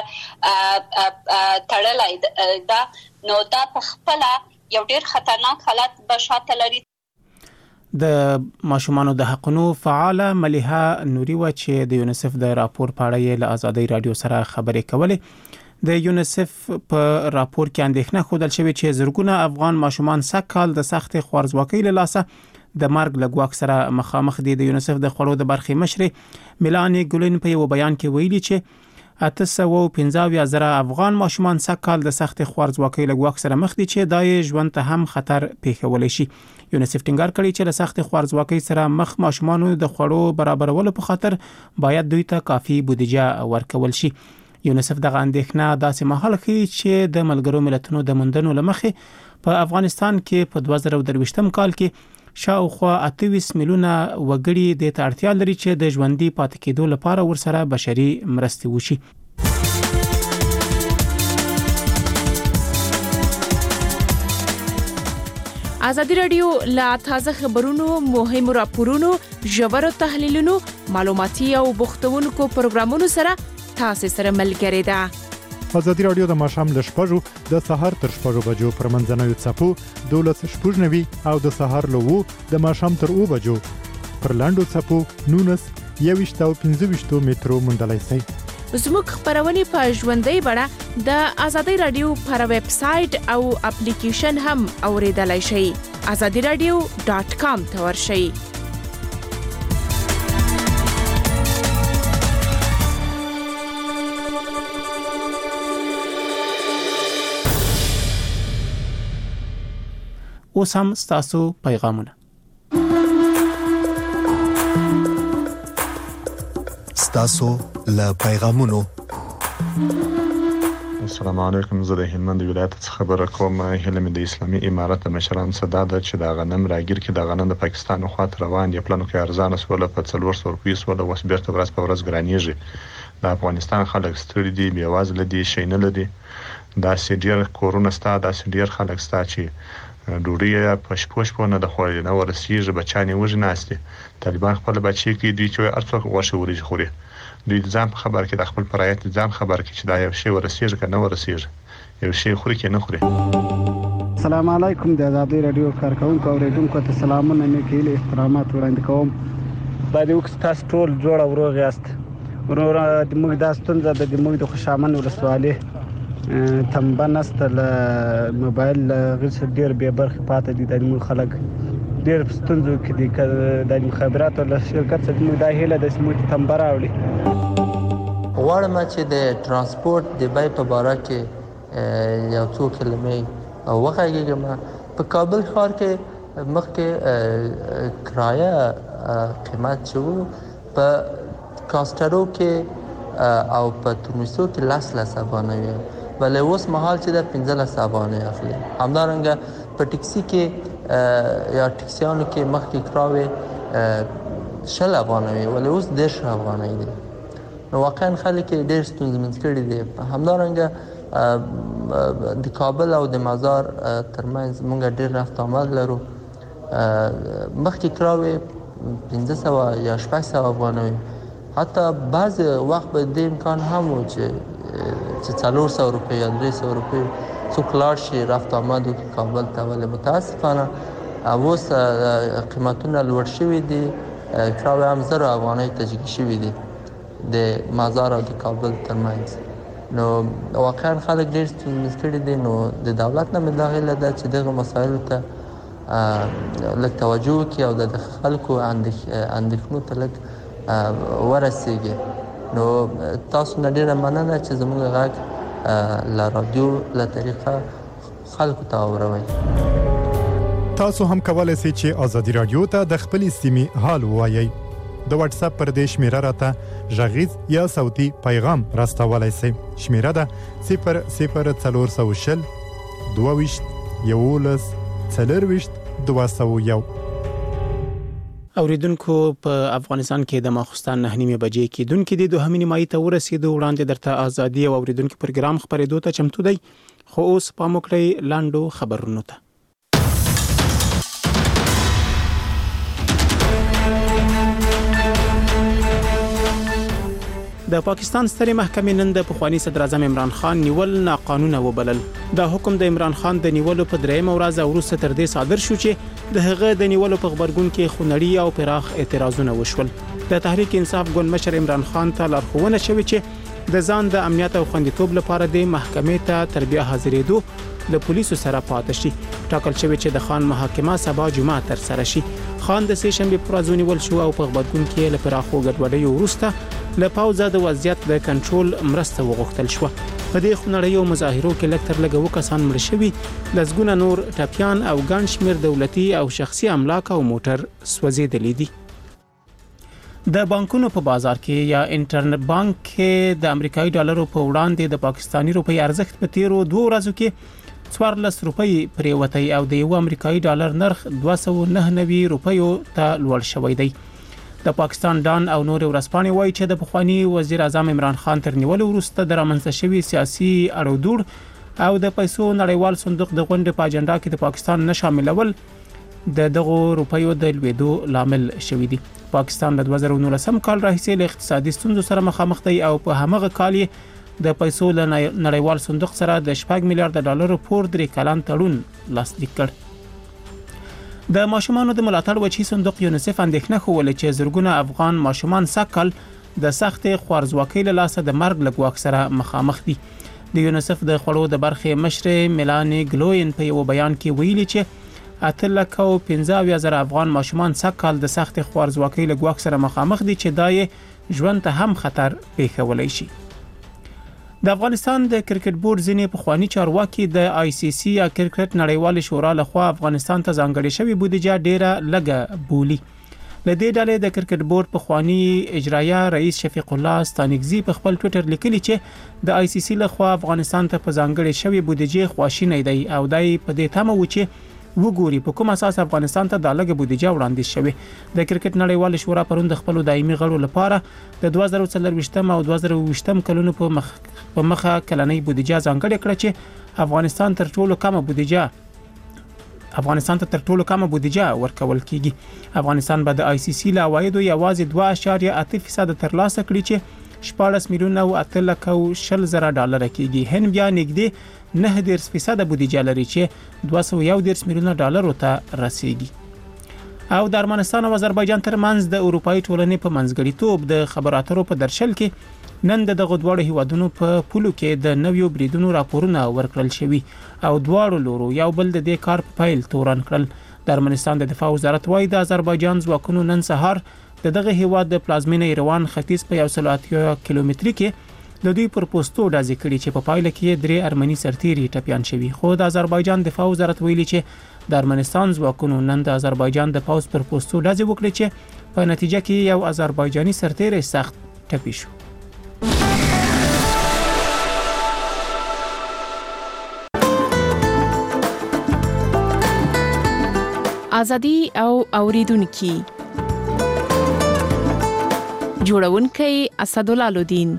تړلای ده نو دا په خپل یو ډیر خطرناک حالت به شاته لري. د ماشومانو د حقونو فعاله مليحه نوري و چې د یونیسف د راپور په اړه له آزادۍ رادیو سره خبرې کولې د یونیسف په راپور کې اندېښنه خوده شوې چې زرګونه افغان ماشومان سکهال د سخت خوارځواکۍ له لاسه د مرګ له ګواښ سره مخامخ دي. د یونیسف د خړو د برخې مشر میلانی ګولین په یو بیان کې ویلي چې اته سوه او پنځه اویا زره افغان ماشومان سکهال د سخت خوارځواکۍ له ګواښ سره مخ دي چې دای ژوند ته هم خطر پیښولی شي. یونیسف ټینګار کړی چې له سخت خوارځواکۍ سره مخ ماشومانو د خوړو برابرولو په خاطر باید دوی ته کافي بودیجه ورکول شي. یونیسف دغه اندېښنه داسې مهال ښیي چې د ملګرو ملتونو د موندنو له مخې په افغانستان کې په دوه زره درویشتم کال کې شاوخوا اته ویشت میلیونه وګړي د ته اړتیا لري چې د ژوندۍ پاتې کېدو لپاره ورسره بشري مرستې وشي. ازادي رادیو لا تازه خبرونو مهمو راپورونو ژورو تحلیلونو معلوماتي او بوختونکو پروګرامونو سره تاسو سره ملګری ده. ازادي رادیو د ماښام له شپږو د سهار تر شپږو بجو پر منځنوي څپو دولس شپږ نوي او د سهار له وو د ماښام تر اوه بجو پر لاندو څپو نونس یويشت او پنځه ویشت مترو موندلای شئ. زموږ خبرونه په ژوندۍ بڼه د ازادي رادیو پر ویب سټ او اپلیکیشن هم اوریدلای شئ. azadi radio dot com ته ورشئ. اوس هم ستاسو پیغامونه. ستاسو له پیغامونو. السلام علیکم. زه د هلمند ولایت څخه خبره کوم. هلمند د اسلامي امارت د مشران صدا ده چې د غنم راګیر کې د غنم د پاکستان خوا ته روان دي. پلانو کې ارزان سول په څلور سوه روپیې سول او بیرته ورځ په ورځ ګرانیږي. د افغانستان خلک ستړي دي، بېوزله دي، شي نه لدي. دا سې ډیر کورونه ستا دا سې ډیر خلک ستا چې ډوډۍ په شپو شپو نه د خوړلې نه ورسیږي، بچیان یې وږي ناست دي. طالبان خپل بچي کې دوی چې هر څوک غوښه وریجې خوري. دوی د ځان خبر کې د خپل پرایت ځان خبر کې چې دا یو شی ورسیږي که نه ورسیږي، یو شی خوري کې نه خوري. السلام علیکم. د ازادي رادیو کارکونکو او اوریدونکو ته سلامونه مې کوي، احترامات وړاندې کوم. باید وکړو تاسو ټول جوړ او روغ یاست. ورور د موږ د ستونزه د موږ د خوشامن ولسوالۍ تنبه نسته له موبایل غیر ډیر بې برخې پاتې دي. د موږ خلک ډیر په ستونزو کې دي. د مخابراتو له شرکت څخه موږ دا هیله ده چې موږ تنبه راوړي. غواړم چې د ترانسپورت د بیې په باره کې یو څو کلمې وغږېږم. په کابل ښار کې مخکې کرایه قیمت چې و په کاسترو کې او په تونسو کې لس لس افغانۍ وي، بلې اوس مهال چې د پنځه لس افغانۍ اخلي. همدارنګه په ټکسي کې یا ټکسیانو کې مخکې کراوې شل افغانۍ وي، ولې اوس دېرش افغانۍ دي. نو واقعا خلک ډېر ستونزمن کړي دي. همدارنګه د کابل او د مزار ترمنځ موږ ډېر رفت آمد لرو. مخکې کراوې پنځه سوه یا شپږ سوه افغانۍ، حتی بعض وخت به د امکان هم و چې چې څلور سوه روپۍ یا درې سوه روپۍ څوک لاړ شي رفت آمد وکړي کابل ته. ولې متاسفانه اوس قیمتونه لوړ شوي دي، کراوې هم زر افغانۍ تجګي شوي دي د مزار او د کابل ترمنځ. نو واقعا خلک ډېر ستونزمن کړي دي. نو د دولت نه مې دا هیله ده چې دغه مسایلو ته لږ توجه وکړي او د خلکو اندېښنو ته لږ ورسیږي. نو تاسو نه ډېره مننه چې زموږ غږ له رادیو له طریقه خلکو ته واوروئ. تاسو هم کولای شئ چې آزادي رادیو ته د خپلې سیمې حال ووایئ. د واتس اپ پر دې شمیره راته غږیز یا صوتي پیغام راستولای شئ. شمیره ده صفر صفر څلور سوه شل دوه ویشت یولس څلور ویشت دوه سوه یو. اوریدونکو په افغانستان کې د ماخوستان نه نیمه بجې کې دونکو د دوهمې نیمایي ته ورسېدو وړاندې درته ازادي او اوریدونکو پروګرام خبرېدو ته چمتو دی. خو اوس پام وکړئ لاندو خبرونو ته. د پاکستان سترې محکمې نن د پخوانی صدر اعظم عمران خان نیول ناقانونه وبلل. دا حکم د عمران خان د نیولو په درېمه ورځ وروسته تر دې صادر شو چې د هغه د نیولو په خبرګون کې خونړي او پراخ اعتراضونه وشول. د تحریک انصاف ګوند مشر عمران خان ته لارښوونه شوې چې د ځان د امنیت او خوندیتوب لپاره د محکمې ته تر بیا حاضرېدو له پولیسو سره پاتې شي. ټاکل شوی چې د خان محاکمه سبا جمعه تر سره شي. خان د سه شنبه پر ورځ ونیول شو او په خبرګون کې له پراخو ګډوډۍ وروسته له پاوزه د وضعیت د کنټرول مرسته وغوښتل شو. په دې خونړیو مظاهرو کې لکتر لګو کسان مړ شوي، لزګونه نور ټپیان او ګڼ شمیر دولتي او شخصي املاک او موټر سوځېدلي دي. د بانکونو په بازار کې یا انټرنیټ بانک کې د امریکایي ډالرو په وړاندې د پاکستاني روپۍ ارزښت په تیرو دوه ورځو کې څوارلس روپۍ پریوتی او د یو امریکایي ډالر نرخ دوه سوه نهه نوي روپیو ته لوړ شوی دی. د پاکستان ډان او نور ورسپانې وایي چې د پخوانی وزیر اعظم عمران خان تر نیولو وروسته د رامنځته شوی سیاسي اړودوړ او د پیسو نړیوال صندوق د غونډې په اجنډا کې د پاکستان نه شاملول د دغه روپیو د لویدو لامل شوی دی. پاکستان د دوه زره نولسم کال راهیسې له اقتصادي ستونزو سره مخامخ دی او په همغه کال د پیسو له نړیوال صندوق سره د شپږ میلیارډ ډالرو پور درې کلن تړون لاسلیک کړ. د ماشومانو د ملاتړ وچی صندوق یونیسف اندېښنه خوله چې زرګونه افغان ماشومان سکل د سخت خوارزواکۍ له لاسه د مرګ له ګواښ سره مخامخ دي. د یونیسف د خړو د برخې مشر ملانی ګلوین په یو بیان کې ویلي چې اته لک او پنځه اویا زره افغان ماشومان سکل د سخت خوارزواکۍ له ګواښ سره مخامخ دي چې دای ژوند ته هم خطر پیښولای شي. د افغانستان د کرکټ بورډ ځینې پخوانی چارواکي د آی سی سی یا کرکټ نړیوال شورا لخوا افغانستان ته ځانګړې شوی بودیجه ډیره لږه بولی. لدې ډلې د کرکټ بورډ پخوانی اجرایه رئیس شفیق الله ستانګزی په خپل ټوئیټر لیکلی چې د آی سی سی لخوا افغانستان ته په ځانګړې شوی بودیجه خواشینی دی او دای په دې تمه و چې وګوري په کوم اساس افغانستان ته د لږه بودیجه وړاندې شوی. د کرکټ نړیوال شورا پروند خپل دایمي غړو لپاره د دوه زره څلرويشتم او دوه زره اوويشتم کلونو په مخ په مخه کلنۍ بودیجه ځانګړې کړه چې افغانستان تر ټولو کمه بودیجه افغانستان ته تر ټولو کمه بودیجه ورکول کیږي. افغانستان به د آی سی سی له عوایدو یوازې دوه اعشاریه اته فیصد ترلاسه کړي چې شپږ میلیونه او اته لک او شل زره ډالر کیږي. هند بیا نږدې نه دېرش فیصد بودیجه لري چې دوه سوه یو دېرش میلیونه ډالر ته رسیدي. او د ارمنستان او آذربایجان ترمنځ د اروپאי ټولنې په منځګړیتوب د خبرو اترو په درشل کې نن د دغه دوه هیوادونو په پولو کې د نویو بریدونو راپورونه ورکړل شوي او دواړو لورو یو بل د دې کار په پیل تورن کړل. د ارمنستان د دفاع وزارت وايي د آذربایجان ځواکونو نن سهار د دغه هیواد د پلازمینې ایروان ختیځ په یو سل اتیا کیلومتري کې د دوی پر پوسټو ډازې کړي چې په پایله کې درې ارمني سرتیري ټپيان شوي. خو د آذربایجان دفاع وزارت ویلي چې د ارمنستان ځواکونو نن د آذربایجان د پوز پر پوسټو ډازې وکړي چې په نتیجه کې یو آذربایجاني سرتیری سخت ټپي شو. ازادي او اوریدونکو جوړونکي اسدالله لودین.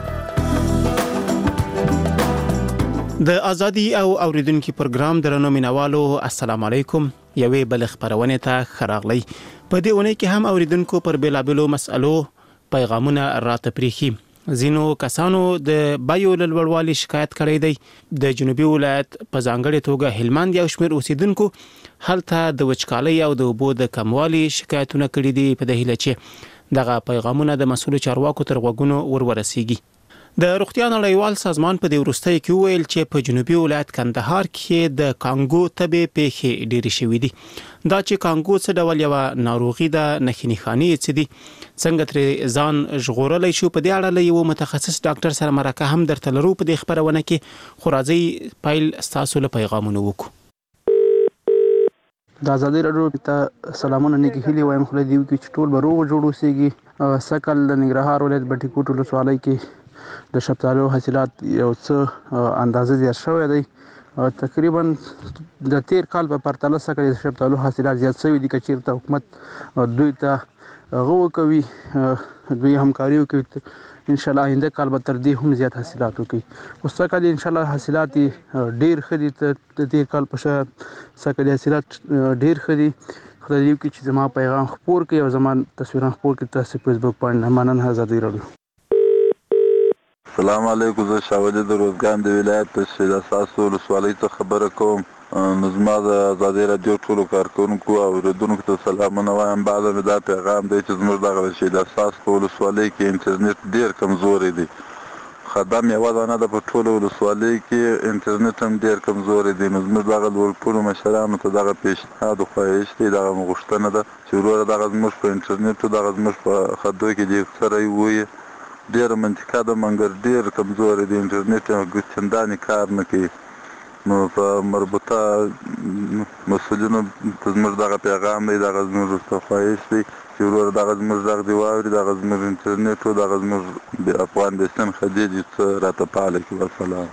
د ازادي او اوریدونکو پروګرام درنو مینوالو السلام علیکم. یوې بل خبرونه ته خراغلی. په دې ونه کې هم اوریدونکو پر بیلابلو مسالو پیغامونه راته پریخي. زینو کسانو د بایو لړوالي شکایت کړی دی. د جنوبي ولایت په ځانګړي توګه هلمند یو شمېر اوسیدونکو هلته د وچکالۍ او د اوبو د کموالي شکایتونه کړي دي. په دې هیله چې دغه پیغامونه د مسؤل چارواکو تر غوږونو ورورسیږي. د روغتیا نړیوال سازمان په دې وروستۍ کې ویل چې په جنوبي ولایت کندهار کې د کانګو تبې پیښې ډېرې شوې دي. دا چې کانګو څه ډول یو ناروغي ده، نښې نښانې څه دي، څنګه ترې ځان ژغورلی شو، په دې اړه له یو متخصص ډاکټر سره مرکه هم درته لرو په دې خبرونه کې. خو راځئ پیل ستاسو له پیغامونو وکړو. د ازادي راډیو ته سلامونه نیکی هیلې وایم. خدای دې وکړي چې ټول به روغ جوړ اوسېږي. سږ د ننګرهار ولایت بټي کوټ ولسوالۍ کې د شفتالو حاصلات یو څه اندازه زیات شوی دی. تقریبا د تیر کال په پرتله سره د شفتالو حاصلات زیات شوي دي. که چېرته حکومت دوی ته هغه وکوي، دوی همکاري وکوي، انشاءالله آینده کال به تر دې هم زیات حاصلات وکړي. اوس څه کال انشاءالله حاصلات ډېر ښه دي. د تیر کال په شان څه کال حاصلات ډېر ښه دي. خدای دې وکړي چې زما پیغام خپور کړي او زما تصویرونه خپور کړي تاسو فیسبوک باندې. مننه. ازادي راډیو. السلام علیکم. زه شاولې د روزګان د ولایت د شهید اساسو ولسوالۍ څخه خبره کوم. نو زما د ازادي راډیو ټولو کارکونکو او اوریدونکو ته سلامونه وایم. بعد مې دا پیغام دی چې زموږ دغه شهید اساس په ولسوالۍ کې انټرنیټ ډېر کمزوری دی. خدام یوه دانه ده په ټولو ولسوالۍ کې، انټرنیټ هم ډېر کمزوری دی. نو زموږ دغه لوړپوړو مشرانو ته دغه پیشنهاد او خواهش دی، دغه غوښتنه ده چې وروره دغه زموږ په انټرنیټو دغه زموږ په خدو کې دې سره ووایي. ډېره منطقه ده مګر ډېر کمزوری دی، انټرنیټ چندانې کار نه کوي. نو په مربوطه مسؤلینو ته زموږ دغه پیغام دی، دغه زموږ ورته خواهش دی چې وروره دغه زموږ غږ دې واوري، دغه زموږ انټرنیټ او دغه زموږ افغان بیسن خدیجې څه راته فعاله کړي. والسلام.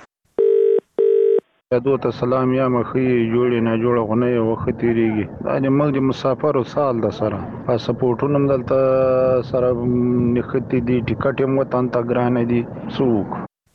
یادو ته سلام. یا مخې جوړې نه جوړه غونې وخت تیریږي. دا د موږ د مسافرو سال د سره پاسپورټونه هم دلته سره نښتي دي، ټیکټ هم وطن ته ګرانه دي. څوک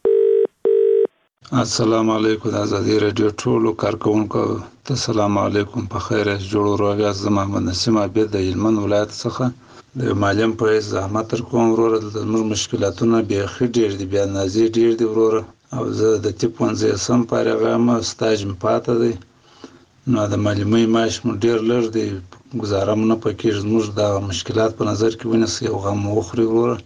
السلام علیکم. د ازادي راډیو ټولو کارکونکو ته سلام علیکم. په خیر یاست، جوړ روغ یاست. زه محمد نسیم عابد د هلمند ولایت څخه د معلم په حیث زحمت تر کوم. وروره دلته زموږ مشکلاتونه بیخي ډېر دي، بیا اندازې ډېر دي وروره. او زه د طب پوهنځیسم فارغ یم، سټاج مې پاته دی. نو د معلمۍ معاش مو ډېر لږ دی، ګزاره مو نه پکېږي. زموږ دغه مشکلات په نظر کې ونیسئ او غم مو وخورئ وروره.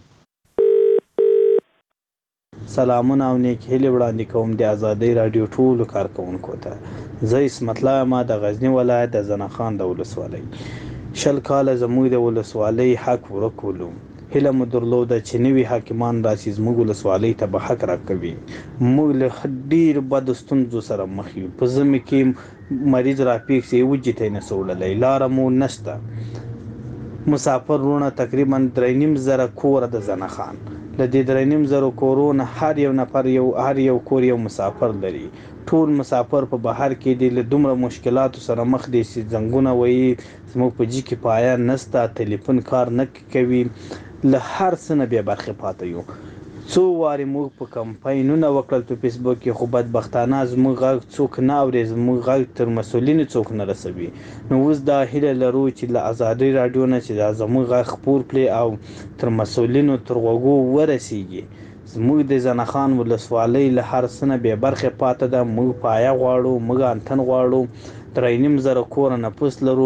سلامونه او نیک هیلې وړاندې کوم د ازادۍ راډیو ټولو کارکونکو ته. زه اسمت الله یم د غزني ولایت د زنه خان د ولسوالۍ. شل کاله زموږ د ولسوالۍ حق ورک ولو. هیله مو درلوده چې نوي حاکمان راشي زموږ ولسوالۍ ته به حق راکوي. موږ له ډېرو بدو ستونزو سره مخ یو. په ژمي کې مریض راپېښ شي، وجې ته یې نشو وړلی، لاره مو نشته. مسافر وروڼه تقریبا درې نیم زره کوره د زنه خان. له دې درې نیم زره کورونه هر یو نفر یو هر یو کور یو مسافر لري. ټول مسافر په بهر کې دي، له دومره مشکلاتو سره مخ دي چې زنګونه وایي زموږ په جي کې پایا نشته، ټلیفون کار نه کوي، له هر څه نه بې برخې پاته یو. څو وارې موږ په کمپاینونه وکړل په فیسبوک کې، خو بدبختانه زموږ غږ څوک نه اوري، زموږ غږ تر مسؤلینو څوک نه رسوي. نو اوس دا هیله لرو چې له ازادۍ راډیو نه چې دا زموږ غږ خپور کړي او تر مسؤلینو تر غوږو ورسیږي. زموږ د زنه خان ولسوالۍ له هر څه نه بې برخې پاته ده. موږ پایه غواړو، موږ انتن غواړو. درې نیم زره کوره نفوس لرو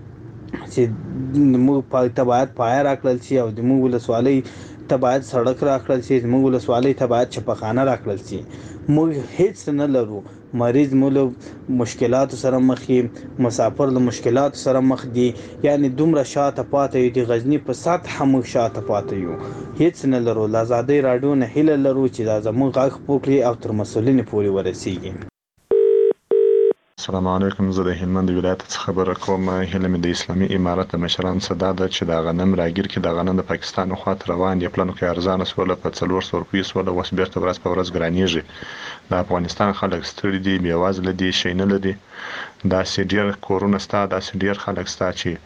چې موږ ته باید پایه راکړل شي او د موږ ولسوالۍ ته باید سړک راکړل شي، زموږ ولسوالۍ ته باید چپخانه راکړل شي. موږ هیڅ نه لرو. مریض مو له مشکلاتو سره مخ دي، مسافر له مشکلاتو سره مخ دي، یعنی دومره شاته پاته یو. د غزني په سطحه موږ شاته پاته یو، هیڅ نه لرو. له ازادۍ راډیو نه هیله لرو چې دا زموږ غږ خپور کړي او تر مسؤلینو پورې ورسیږي. السلام علیکم. زه د هلمند ولایت څخه خبره کوم. هیله مې د اسلامي امارت د مشرانو څخه دا ده چې د غنم راګیر کې د غنم د پاکستان خواته روان دي. پلانو کې ارزانه سوله په څلور سوه روپۍ سوله، اوس بیرته ورځ په ورځ ګرانېږي. د افغانستان خلک ستړي دي، بېوزله دي، شی نه لري. داسې ډېر کورونه شته، داسې ډېر خلک شته چې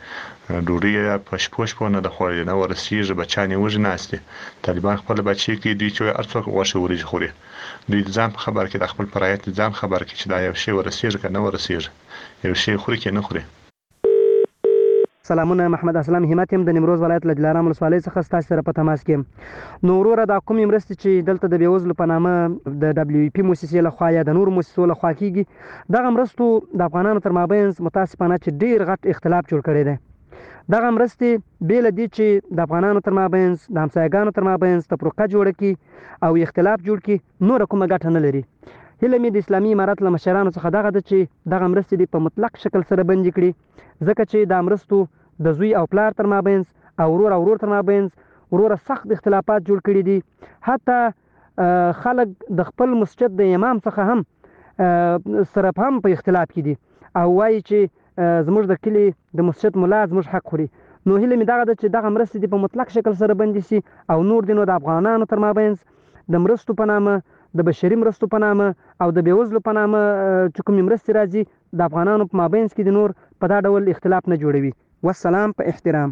ډوډۍ په شپو شپو نه د خوړلې نه ورسېږي بچیان یې وږي ناست دي طالبان خپل بچي کې دوی چې هر څوک غوښه وریجې خوري دوی د ځان په خبر کې د خپل پرایت د ځان خبر کې چې دا یو شی ورسېږي که نه ورسېږي یو شی خوري که نه خوري. سلامونه، محمد اسلام همت یم د نیمروز ولایت له دلارام ولسوالۍ څخه ستاسو سره په تماس کې. نو وروره دا کومې مرستې چې دلته د بېوزلو په نامه د دبلیو پی موسسې لخوا یا د نورو موسسو لخوا کیږي دغه مرستو د افغانانو تر مابینځ متاسفانه چې ډېر غټ اختلاف جوړ کړی دی. دغه مرستې بې له دې چې د افغانانو تر مابینځ د همسایګانو تر مابینځ تفرقه جوړه کړي او اختلاف جوړ کړي نوره کومه ګټه نه لري. هیله مې د اسلامي امارت له مشرانو څخه دغه ده چې دغه مرستې دې په مطلق شکل سره بندي کړي ځکه چې دا مرستو د زوی او پلار تر مابینځ او ورور او ورور تر مابینځ وروره سخت اختلافات جوړ کړي دي. حتی خلک د خپل مسجد د امام څخه هم سره هم په اختلاف کې دي او وایي چې زموږ د کلي د مسجد ملا زموږ حق خوري. نو هیله مې دغه ده چې دغه مرستې دې په مطلق شکل سره بندي سي او نور دي نو د افغانانو تر مابینځ د مرستو په نامه د بشري مرستو په نامه او د بېوزلو په نامه چې کومې مرستې راځي د افغانانو په مابینځ کې د نور په دا ډول اختلاف نه جوړوي. والسلام په احترام.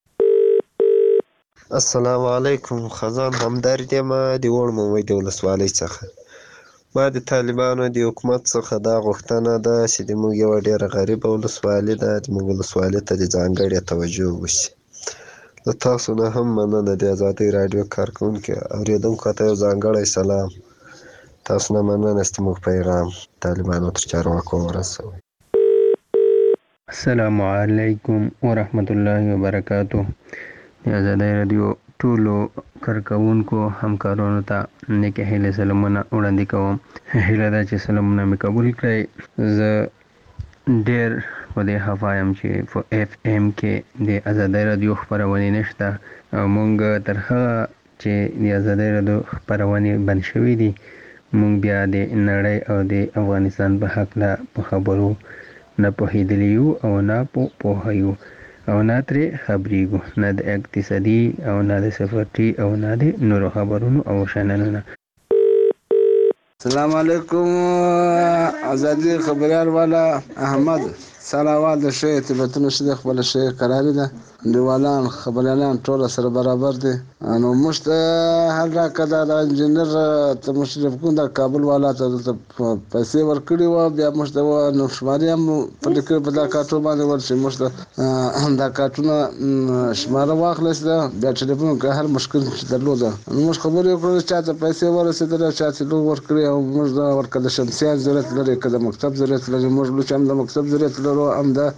السلام علیکم، خزان همدرد یم د وړ مومۍ د ولسوالۍ څخه. ما د طالبانو د حکومت څخه دا غوښتنه ده چې د موږ یوه ډېره غریبه ولسوالي ده د موږ ولسوالۍ ته د ځانګړې توجه وشي. له تاسو نه هم مننه د ازادۍ راډیو کارکوونکي اورېدونکو ته یو ځانګړی سلام. تاسو نه مننه چې موږ پیغام طالبانو تر چارواکو ورسوئ. السلام علیکم ورحمت الله وبرکاتو. د ازادۍ راډیو ټولو کارکوونکو همکارانو ته نیکې هیلې سلامونه وړاندې کوم. هیله ده چې سلامونه مې قبول کړئ. زه ډېر په دې خفه یم چې په اف ام کې د ازادۍ راډیو خپرونې نشته او مونږ تر هغه چې د ازادۍ راډیو خپرونې بند شوي دي مونږ بیا د نړۍ او د افغانستان په هکله په خبرو نه پوهېدلی یو او نه پوهه یو او نه ترې خبرېږو نه د اقتصادي او نه د سفرتي او نه د نورو خبرونو او شننونو. السلام علیکم ازادي خبريال والا احمد سلاوال د شی تبتون شي خپل شی قرار ده دیوالان خبريالان ټول سره برابر دي. نو مشت هل را کده د انجنیر ته مشرف کو د کابل والا ته پیسې ورکړي و بیا مشت نو شماري هم په دې په دا کارټو باندې ورشي مشت دا کارټونه شماره واخلص ده بیا ټلیفون که هر مشکل درلوده نو مش خبرې وکړو چې ته پیسې ورسېدل چې ته لو ورکړي او موږ دا ورکړه شمسیان ضرورت لري کده مکتب ضرورت لري موږ لو چې د مکتب ضرورت لرو هم دا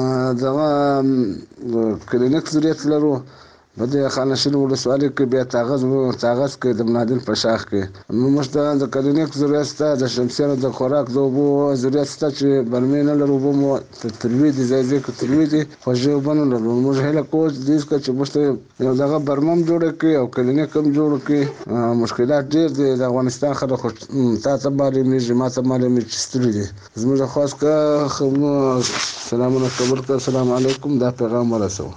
دغه کلینیک ضرورت لرو په دې خانشین ولسوالۍ کې بیا تاغز تاغز کې د منادل په شاخ کې نو موږ د کلینیک ضرورت سته د شمسیانو د خوراک د اوبو ضرورت سته چې برمې نه لرو اوبه مو تروي دي ځای ځای کې تروي دي خوږې اوبه نه لرو. موږ هیله کوو چې دې څخه چې موږ یو دغه برمه هم جوړه کړي او کلینیک هم جوړ کړي. مشکلات ډېر دي د افغانستان خلک خو تا ته معلومېږي ما ته معلومېږي چې ستړي دي. زموږ خواست که سلامونه قبول کړه. السلام علیکم دا پیغام ورسوه.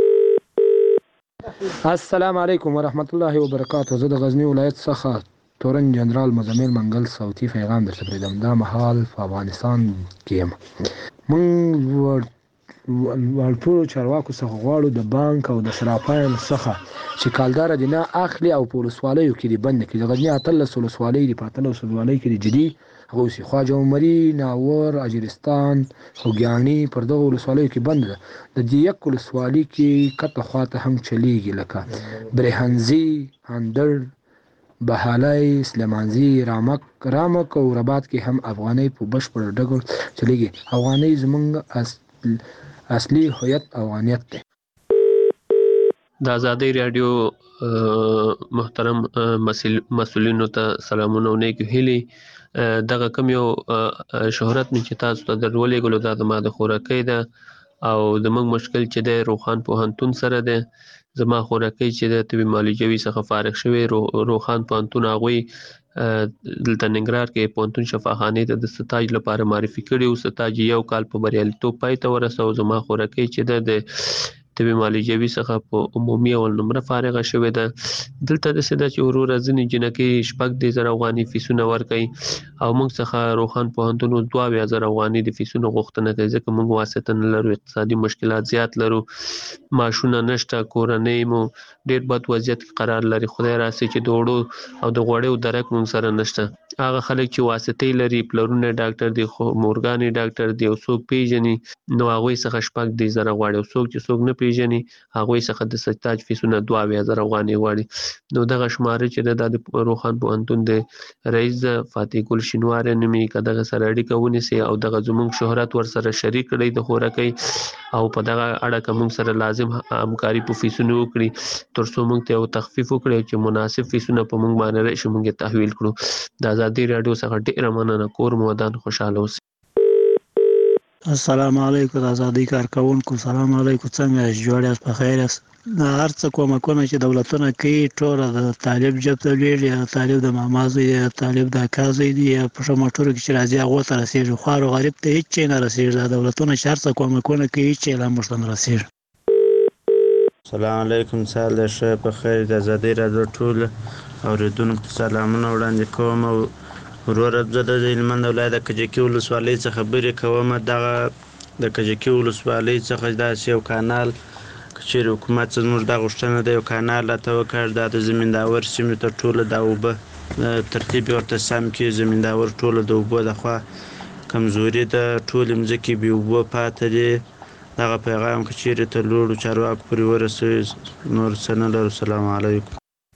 السلام علیکم ورحمت الله وبرکاتو. زه د غزنی ولایت څخه تورن جنرال مزمل منګل صوتي پیغام درته پرېږدم. دا مهال په افغانستان کې یم. موږ ټولو چارواکو څخه غواړو د بانک او د صرافانو څخه چې کالداره دي نه اخلي او په ولسوالیو کې دي بند کړي. د غزني اتلس ولسوالۍ دي په اتلس ولسوالۍ کې دي جدي هغه اوسي خواجه عمري ناور اجرستان خوږیاڼي پر دغه ولسوالیو کې بند ده. د دې یک ولسوالۍ کې کته خواته هم چلیږي لکه برهنزي هندر بهالای سلیمانزي رامک رامک او رباط کې هم افغاني په بشپړ ډول چلیږي. افغاني زمونږ اصل اصلي هویت افغانیت دی. د ازادۍ راډیو محترم مسؤلینو ته سلامونه او نیکې هیلې. دغه کوم یو شهرت مې چې تاسو ته درولېږلو دا زما د خوراکۍ ده او زموږ مشکل چې دی روخان پوهنتون سره دی. زما خوراکۍ چې د طبي معالجوي څخه فارغ شوی روخان پوهنتون هغوی دلته ننګرهار کې پوهنتون شفاخانې ته د ستاج لپاره معرفي کړي او ستاج یو کال په بریالیتوب پای ته ورسو. زما خوراکۍ چې ده د طبي معالجوي څخه په عمومي او نمره فارغه شوې ده. دلته د سده چې ورور ځنې جنکې شپږ د زر افغاني فیسونه ورکړي او موږ څخه روخان پوهنتون دوه اویا زر افغاني د فیسونو غوښتنه کوي ځکه موږ واسطه نه لرو، اقتصادي مشکلات زیات لرو، معاشونه نشته، کورنۍ مو ډېر بد وضعیت کې قرار لري. خدای راسي چې د وړو او د غوړیو درک موږ سره نشته. هغه خلک چې واسطې لري، پلرونه ډاکټر دی، خو مورګانې ډاکټر دی او څوک پیژني نو هغوی څخه شپږ دی زره غواړي او څوک چې څوک نه پیژني هغوی څخه د سجتاج فیسونه دوه اویا زره افغانۍ غواړي. نو دغه شماره چې د د روخان پوهنتون د رئیس فاتح ګل شینواری نومي که دغه سره اړیکه ونیسي او دغه زموږ شهرت ورسره شریک کړي د خوراکۍ او په دغه اړه که موږ سره لازم همکاري په فیسونو وکړي تر څو موږ ته یو تخفیف وکړي چې مناسب فیسونه په موږ باندې راشي موږ یې تحویل کړو. د ازادي راډیو څخه ډېره مننه. کور مو ودان خوشحاله اوسئ. السلام علیکم د ازادي کارکونکو. سلام علیکم، څنګه یاست؟ جوړ یاست؟ په خیر یاست؟ د هر څه کومکونه چې دولتونه کوي ټوله د طالب جب ته لویږي، یا طالب د ماما زوی دی، یا طالب د اکا زوی دی، یا په ښه موټرو کې چې راځي هغو ته رسېږي، خوار او غریب ته هېڅ شی نه رسېږي. دا دولتونه چې هر څه کومکونه کوي هېڅ شی لا موږ ته نه رسېږي. السلام علیکم، سهار د ښه په خیر. د ازادۍ راډیو ټول اورېدونکو ته سلامونه وړاندې کوم. او وروره زه د هلمند ولایت د کجکي ولسوالۍ څخه خبرې کوم. دغه د کجکي ولسوالۍ څخه داسې یو کانال که چیرې حکومت زموږ دا غوښتنه ده یو کانال راته وکړ، دا د زمینداور سیمې ته ټوله دا اوبه ترتیب یې ورته سم کړي. زمینداور ټوله د اوبو د خوا کمزوري ده، ټولې مځکې بې اوبو پاتې دي. دغه پیغام که چیرې تر لوړو چارواکو پورې ورسوي نور څه نه لرو. السلام علیکم.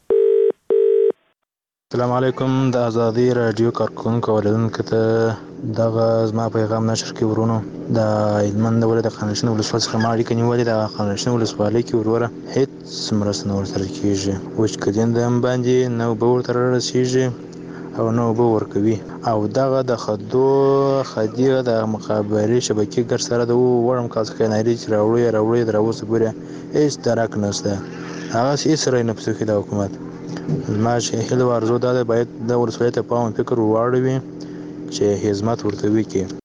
السلام علیکم. د ازادي راډیو کارکونکو اوریدونکو ته دغه زما پیغام نشر کې ورونو د هلمند ولایت د خانشین ولسوالۍ څخه ما اړیکه نیولې. د خانشین ولسوالۍ کې وروره هېڅ مرسته نه ورسره کېږي. وچکدین د هم باندې نه اوبه ورته رارسېږي او نه اوبه ورکوي. او دغه د خدو خدي د مخابرې شبکې ګډ سره د وړم کاس کناري چې راوړي راوړي تر اوسه پورې هېڅ درک نشته. هغسې هېڅ رای نه پسې د حکومت. زما چې هیله او ارزو دا ده باید د ولسوالۍ ته پام فکر واړوي چې خدمت ورته وکړي.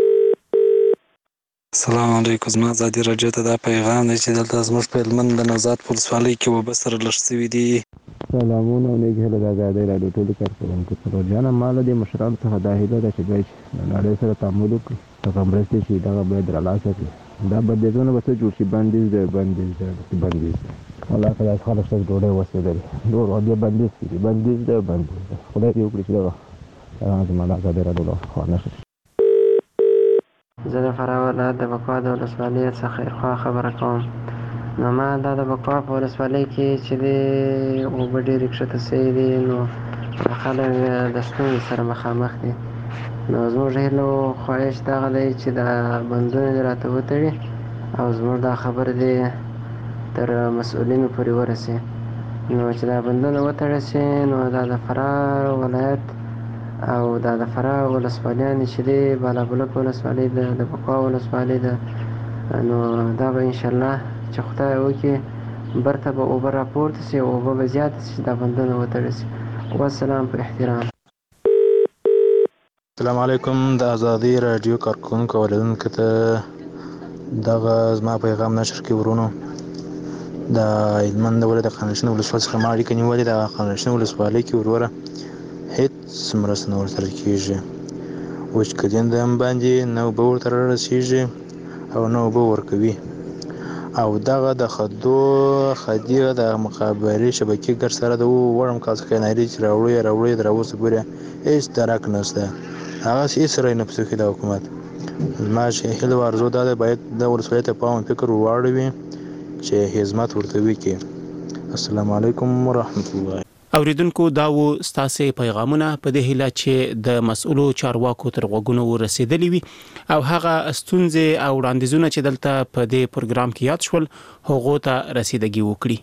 السلام علیکم. زما ازادي راډیو ته دا پیغام دی چې دلته زموږ په هلمند د نوزاد په ولسوالۍ کې اوبه سره لږ سوي دي. سلامونه او نیک هیله د ازادۍ راډیو ټولو کارکوونکو څخه. جانه ما له دې مشرانو څخه دا هیله ده چې دوی د نړۍ سره تعامل وکړي، هغه مرستې چې دغه باید رالاسه کړي. دا بندیزونه به څه جوړ شي؟ بندیز دی بندیز دی بندیز دی والله که داسې خلک شته ډوډۍ وسېدلې نور بیا بندیز کړي. بندیز دی بندیز دی. خدای دې وکړي چې دغه زما د ازادۍ راډیو له خوا نشر شي. زه د فراه ولایت د بکوا د ولسوالۍ څخه خیرخوا خبره کوم. نو ما دا د بکوا په ولسوالۍ کې چې دی اوبه ډېرې کښته سوي دي، نو خلک د ستونزې سره مخامخ دي. نو زموږ هیله او خواهش دغه دی چې دا بندونه دې راته وتړي او زموږ دا خبره دې تر مسؤلینو پورې ورسي. نو چې دا بندونه وتړل سي نو دا د فراه ولایت او دا د فراه ولسوالیانې چې دی بالابلوک ولسوالۍ ده، د بکوا ولسوالۍ ده، نو دا به انشاءالله چې خدای وکړي برته به اوبه راپورته سي، اوبه به زیاته سي چې دا بندونه وتړل سي. والسلام په احترام. السلام علیکم. د ازادي راډیو کارکونکو اوریدونکو ته دغه زما پیغام نشر کې ورونو د هلمند ولایت د خانشین ولسوالۍ څخه ما اړیکه نیولې. د خانشین ولسوالۍ کې وروره هېڅ مرسته نه ورسره کېږي. وچکدین د هم باندې نه اوبه ورته رارسېږي او نه اوبه ورکوي. او دغه د خدو خدي د مخابرې شبکې ګډ سره د وړم کاس کناري چې راوړي راوړي تر اوسه پورې هېڅ درک نشته. هغسې هېڅ رای نه پسې د حکومت. زما چې هیله او ارزو دا ده باید د ولسوالۍ ته پام فکر واړوي چې خدمت ورته وکړي. السلام علیکم ورحمت الله. اوریدونکو دا و ستاسو پیغامونه په دې هیله چې د مسؤلو چارواکو تر غوږونو ورسېدلی وي او هغه ستونزې او وړاندیزونه چې دلته په دې پروګرام کې یاد شول هغو ته رسیدګي وکړي.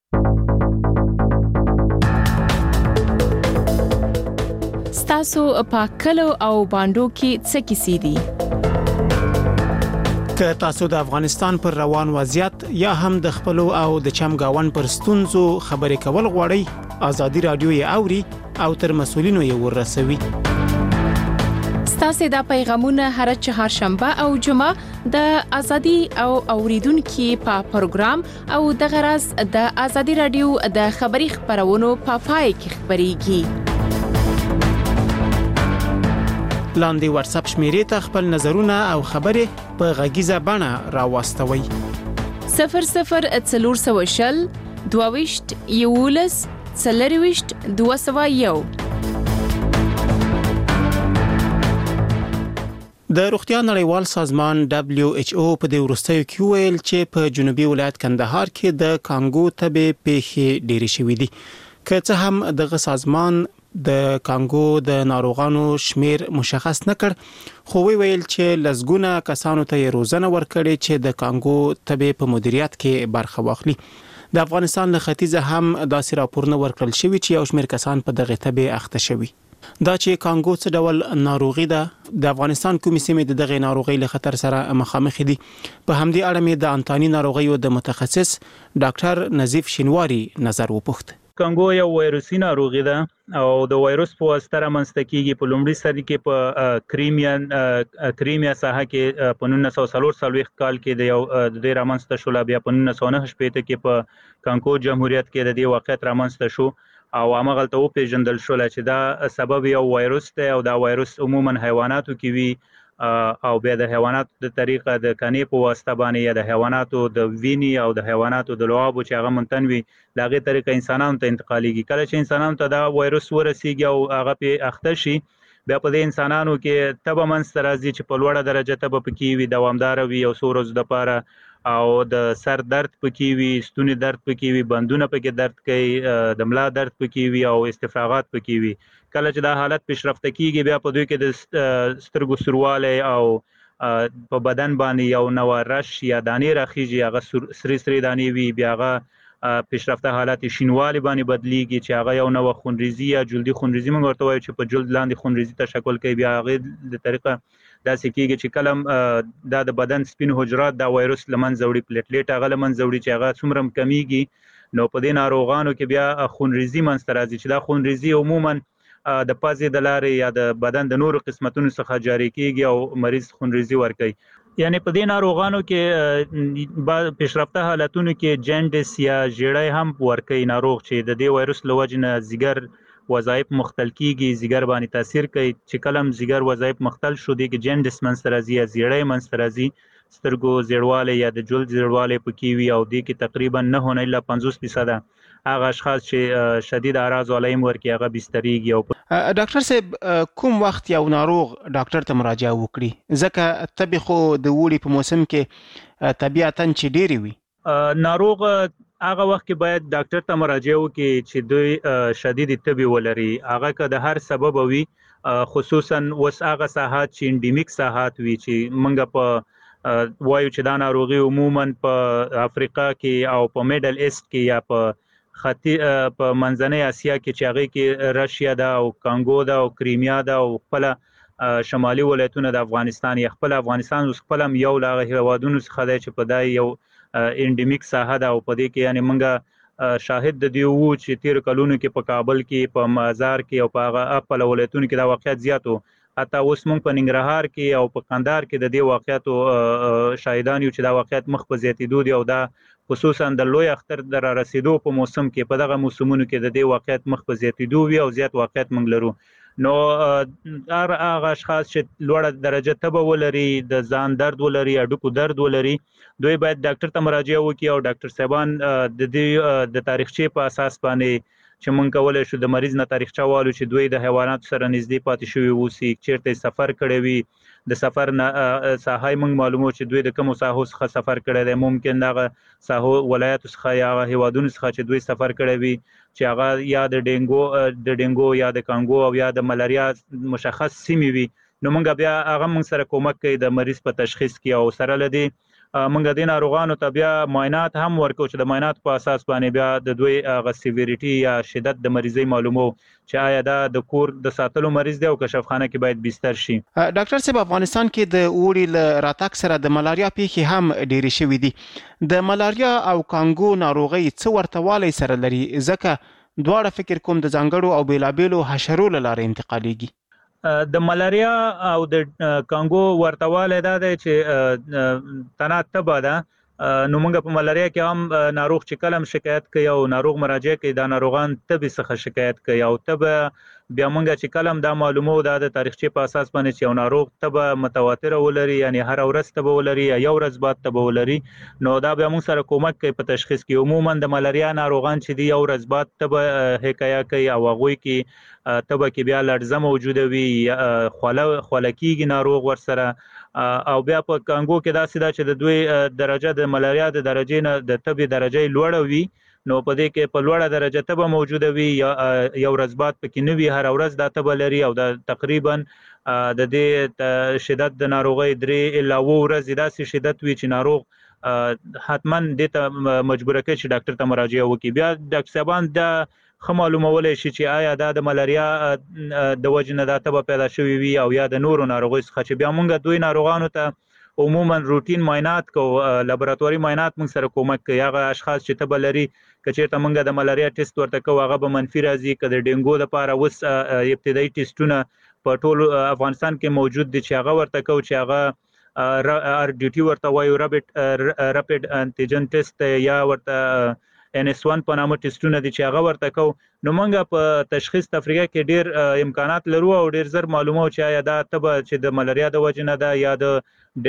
ستاسو په کلو او باندو کې څه کیسې دي؟ که تاسو د افغانستان پر روان وضعیت یا هم د خپلو او د چمګاون پر ستونزو خبرې کول غواړئ، ازادي راډیو یې اوري او تر مسؤلینو یې ورسوي. تاسو د پیغامونه هر چهارشنبه او جمعه د ازادي او اوریدونکو په پروګرام او د غرض د ازادي رادیو د خبري خبرونو په پای کې خبريږي. لاندې واتس اپ شمیرې ته خپل نظرونه او خبرې په غږیزه بڼه راوستوي. صفر صفر څلور سوه شل دوه ویشت یولس څلور ویشت دوه سوه یو. د روغتیا نړیوال سازمان دبليو ایچ او په دې وروستیو کې ویل چې په جنوبي ولایت کندهار کې د کانګو تبې پیښې ډېرې شوې دي. که څه هم دغه سازمان د کانګو د ناروغانو شمیر مشخص نکړ، خو ویل چې لزګونه کسانو ته روزنه ورکړي چې د کانګو تبې په مدیریت کې برخه واخلي. د افغانستان له ختیځه هم داسې راپورونه ورکړل شوي چې یو شمیر کسان په دغه تبې اخته شوي. دا چې کانګو څه ډول ناروغي ده، د افغانستان کومې سیمې د دغه ناروغي له خطر سره مخامخ دي، په همدې اړه مې د انتاني ناروغیو د متخصص ډاکټر نظیف شینواری نظر وپوښت. کانګو یو وایروسي ناروغي ده او د وایروس په واسطه رامنځته کیږي. په لومړي سر کې په کریمیان کریمیا ساحه کې په نولس سوه څلور څلوېښت کال کې د یو د رامنځته شو، بیا په نولس سوه نهه شپېته کې په کانګو جمهوریت کې د دې واقعیت رامنځته شو او هغه ته وپیژندل شو چې دا سبب یو وایروس دی او دا وایروس عموما حیواناتو کې وي او بیا د حیواناتو د طریقه د کنې په واسطه باندې یا د حیواناتو د ویني او د حیواناتو د لعابو چې هغه منتنوي د هغې طریقه انسانانو ته انتقالیږي. کله چې انسانانو ته دا وایروس ورسیږي او هغه پې اخته شي، بیا په دې انسانانو کې تبه منځته راځي چې په لوړه درجه تبه پکې وي، دوامداره وي او څو ورځو دپاره، او د سر درد پکې وي، ستوني درد پکې وي، بندونه پکې درد کوي، د ملا درد پکې وي او استفراغات پکې وي. کله چې دا حالت پیشرفته کیږي، بیا په دوی کې د سترګو سوروالی او په بدن باندې یو نوع رش یا دانې راخیږي، هغه سرې سرې دانې وي، بیا هغه پیشرفته حالت شینوالي باندې بدلیږي چې هغه یو نوع خونریزي یا جلدي خونریزي موږ ورته وایو چې په جلد لاندې خونریزي تشکل کوي. بیا هغې د طریقه داسې کیږي چې کله دا د بدن سپین حجرات دا وایروس له منځه وړي، پلیټلیټ هغه له منځه وړي چې هغه څومره کمیږي، نو په دې ناروغانو کې بیا خونریزي منځته راځي چې دا خونریزي عموما د پزې د لارې یا د بدن د نورو قسمتونو څخه جاری کیږي او مریض خونریزي ورکوي. یعنی په دې ناروغانو کې پیشرفته حالتونو کې جنډس یا ژیړی هم ورکوي ناروغ چې د دې وایروس له وجې نه ځیګر وظایف مختل کیږي، ځیګر باندې تاثیر کوي. چې کله هم ځیګر وظایف مختل شو، دې کې جنډس منځته راځي یا ژیړی منځته راځي، سترګو زیړوالی یا د جلد زیړوالی پکې وي او دې کې تقریبا نه نه الا پنځوس فیصده هغه اشخاص چې شدید اعراض علایم ورکي هغه بستریږي. او ډاکټر صاحب کوم وخت یو ناروغ ډاکټر ته مراجعه وکړي؟ ځکه تبې خو د اوړي په موسم کې طبیعتاً چې ډېرې وي. ناروغ هغه وخت کې باید ډاکټر ته مراجعه وکړي چې دوی شدید تبې ولري، هغه که د هر سبب وي، خصوصا اوس هغه ساحات چې انډیمیک ساحات وي چې موږ په وایو چې دا ناروغي عموما په افریقا کې او په میډل ایسټ کې یا په خطي په منځنۍ اسیا کې چې هغې کې رشیا ده او کانګو ده او کریمیا ده او خپله شمالي ولایتونه د افغانستان یا خپل افغانستان اوس خپل هم یو له هغه هېوادونو څخه دی چې په دا یو انډیمیک ساحه ده او په دې کې یعنې موږ شاهد د دې وو چې تېرو کلونو کې په کابل کې، په مزار کې او په هغه خپله ولایتونو کې دا واقعیت زیات و. حتی اوس موږ په ننګرهار کې او په قندهار کې د دې واقعیتو شاهدان یو چې دا واقعیت مخ په زیاتېدو دی او دا خصوصا د لوی اختر د رارسېدو په موسم کې په دغه موسمونو کې د دې واقعیت مخ په زیاتېدو وي او زیات واقعیت موږ لرو. نو هغه اشخاص چې لوړه درجه تبه ولري، د ځان درد ولري، هډوکو درد ولري، دوی باید ډاکټر ته مراجعه وکړي او ډاکټر صاحبان د دې د تاریخچې په اساس باندې چې موږ کولی شو د مریض نه تاریخچه والو چې دوی د حیواناتو سره نږدې پاتې شوي اوسي، چیرته سفر کړی وي، د سفر نه ساحه موږ معلومو چې دوی د کومو ساحو څخه سفر کړی دی، ممکن دغه ساحو ولایاتو څخه یا هغه هیوادونو څخه چې دوی سفر کړی وي چې هغه یا د ډینګو د ډینګو یا د کانګو او یا د ملاریا مشخص سیمې وي، نو موږ بیا هغه موږ سره کومک کوي د مریض په تشخیص کې او سره له دې موږ د ناروغانو ته بیا معاینات هم ورکو چې د معاینات په اساس باندې بیا د دوی هغه سیویریټي یا شدت د مریضۍ معلومو چې آیا دا د کور د ساتلو مریض دی او کشفخانه کې باید بستر شي. ډاکټر صاحب، افغانستان کې د اوړي له راتګ سره د ملاریا پیښې هم ډېرې شوې دي. د ملاریا او کانګو ناروغۍ څه ورته والی سره لري؟ ځکه دواړه فکر کوم د ځانګړو او بیلابیلو حشرو له لارې انتقالیږي. د ملاریا او د کانګو ورتواله دا دی چې تنه تبه ده نو موږ په ملاریا کې هم ناروغ چې کلم شکایت کوي او ناروغ مراجعه کوي دا ناروغان تبه څخه شکایت کوي او تبه بیا موږ چې کلم دا معلومو دا د تاریخچې په اساس باندې چې یو ناروغ تبه متواتر ولري یعنی هر ورځ تبه ولري یا یو ورځ بعد تبه ولري نو دا بیا موږ سره کومک کوي په تشخیص کې عموما د ملاریا ناروغان چې دی یو ورځ بعد تبه حکایه کوي او هغه کې تبه کې بیا لړزه موجوده وي خوله خولکیږي ناروغ ورسره او بیا په کانګو کې دا سیده چې د دوی درجه د ملاریا د درجې نه د تبه درجه لوړه وي نو په دې کې په لوړه درجه تبه موجوده وي یو ورځ بعد پکې نه وي هر ورځ دا تبه لري او دا تقریبا د دې شدت د ناروغي درې الا و ورځې داسې شدت وي چې ناروغ حتما د ته مجبور کوي چې ډاکټر ته مراجعه وکړي بیا ډاکټر صاحبان دا خو معلومولای شي چې آیا دا د ملاریا د وجې نه دا تبه پیدا شوی وي او یا د نورو ناروغیو څخه چې بیا موږ دوی ناروغانو ته عموما روټین معاینات کو لابراتواري معاینات موږ سره کومک کوي هغه اشخاص چې تبه لري کچېرته موږ د ملاریا ټیسټ ورته کوو هغه به منفي راځي که د ډینګو لپاره اوس ابتدایي ټیسټونه په ټول افغانستان کې موجود دي چې هغه ورته کوو چې هغه ار ډي ټي ورته وایو رابټ رپیډ انټیجن ټیسټ یا ورته ان اس ون په نامه ټیسټونه دي چې هغه ورته کوو نو موږ په تشخیص تفریح کې ډیر امکانات لرو او ډیر زر معلومه چې آیا دا تبه چې د ملاریا د وجې نه ده یا د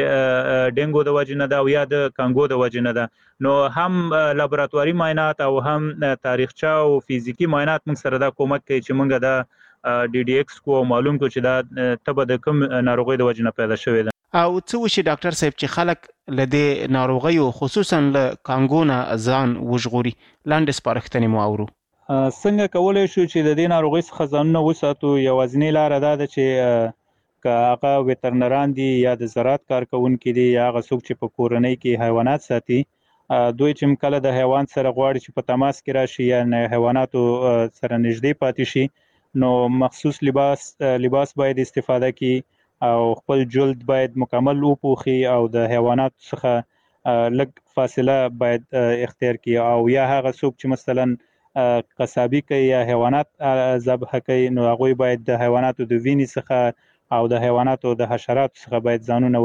ډینګو د وجې نه ده او یا د کانګو د وجې نه ده نو هم لابراتواري معاینات او هم تاریخچه او فزیکی معاینات موږ سره دا کومک کوي چې موږ دا ډي ډي ایکس کو معلوم کو چې دا تبه د کوم ناروغي د وجې نه پیدا شوې ده او څه وشي ډاکټر صاحب چې خلک لدې ناروغیو خصوصا له کانګو نه ځان وژغوري لاندې سپارښتنې مو اورو څنګه کولای شو چې د دې ناروغي څخه ځانونه وساتو یوازینی لاره دا ده چې که هغه ویټرنران دي یا د زراعت کارکونکي دي یا هغه څوک چې په کورنۍ کې حیوانات ساتي دوی چې کله د حیوان سره غواړي چې په تماس کې راشي یا حیواناتو سره نږدې پاتې شي نو مخصوص لباس لباس باید استفاده کړي او خپل جلد باید مکمل وپوخي او د حیوانات څخه لږ فاصله باید اختیار کړي او یا هغه څوک چې مثلا قصابي کوي یا حیوانات ذبح کوي نو هغوی باید د حیواناتو د وینې څخه او د حیواناتو د حشراتو څخه باید ځانونه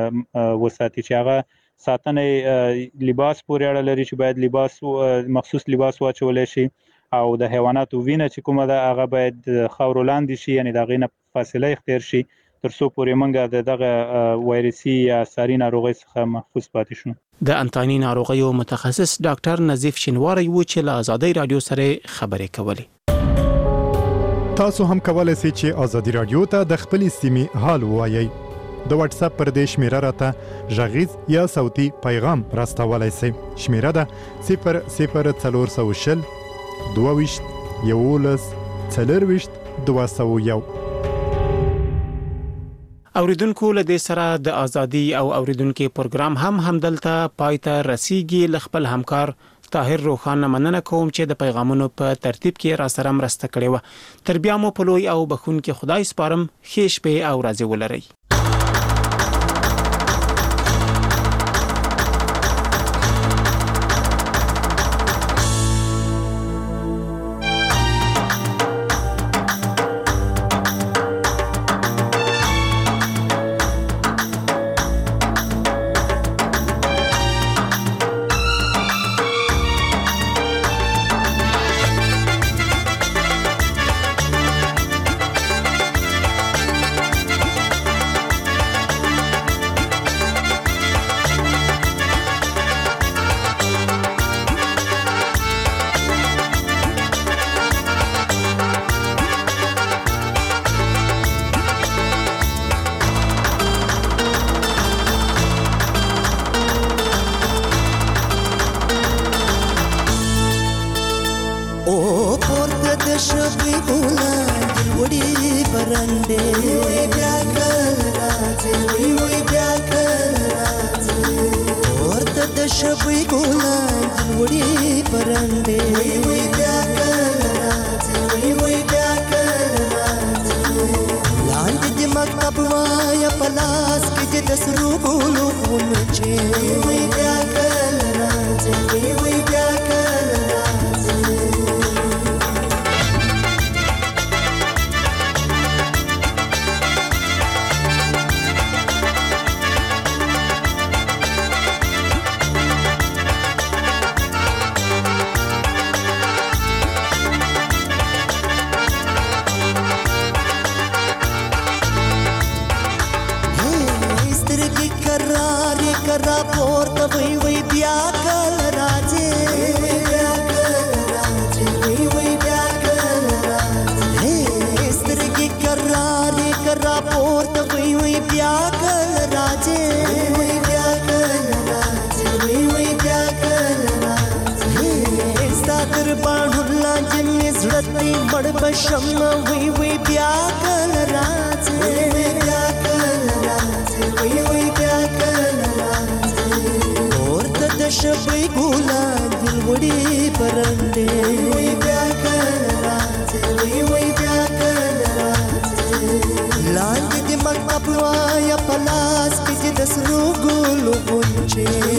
وساتي چې هغه ساتنې لباس پورې اړه لري چې باید لباس مخصوص لباس واچولی شي او د حیواناتو وینه چې کومه ده هغه باید خاورو لاندې شي یعنی د هغې نه فاصله اختیار شي تر څو پورې موږ د دغه وایرسي یا ساري ناروغۍ څخه محفوظ پاتې شو د انتاني ناروغیو متخصص ډاکټر نظیف شینواری و چې له آزادۍ رادیو سره خبرې کولې تاسو هم کولای شئ چې آزادۍ رادیو ته د خپل سیمې حال ووایئ د واتس اپ پر دې شمیره راته غږیز یا صوتي پیغام راستولای شئ شمیره ده صفر صفر څلور سوه شل دوه ویشت یولس څلور ویشت دوه سوه یو اوریدونکو له دې سره د ازادي او اوریدونکو پروګرام هم همدلته پایته رسیدي ل خپل همکار طاهر روخان مننه کوم چې د پیغامونو په ترتیب کې را سره مرسته کړې و تر بیا مو په لوی او بخون کې خدای سپارم خېش په او راځي ولري قرار کرا پورته وی وی بیا کل راځي وی وی بیا کل راځي سترګې قرار کرا پورته وی وی بیا کل راځي وی بیا کل راځي وی وی بیا کل راځي ستادر باندې لاندې زړتې مړ بشم وی وی بیا کل راځي وی بیا کل راځي وی وی بیا کل راځي ورته د شپې ګولا دل وړي پرندې وی بیا کل راځي وی وی بیا کل راځي لاندې د مکتب وایا پلاس کې د سرو ګلو غونچې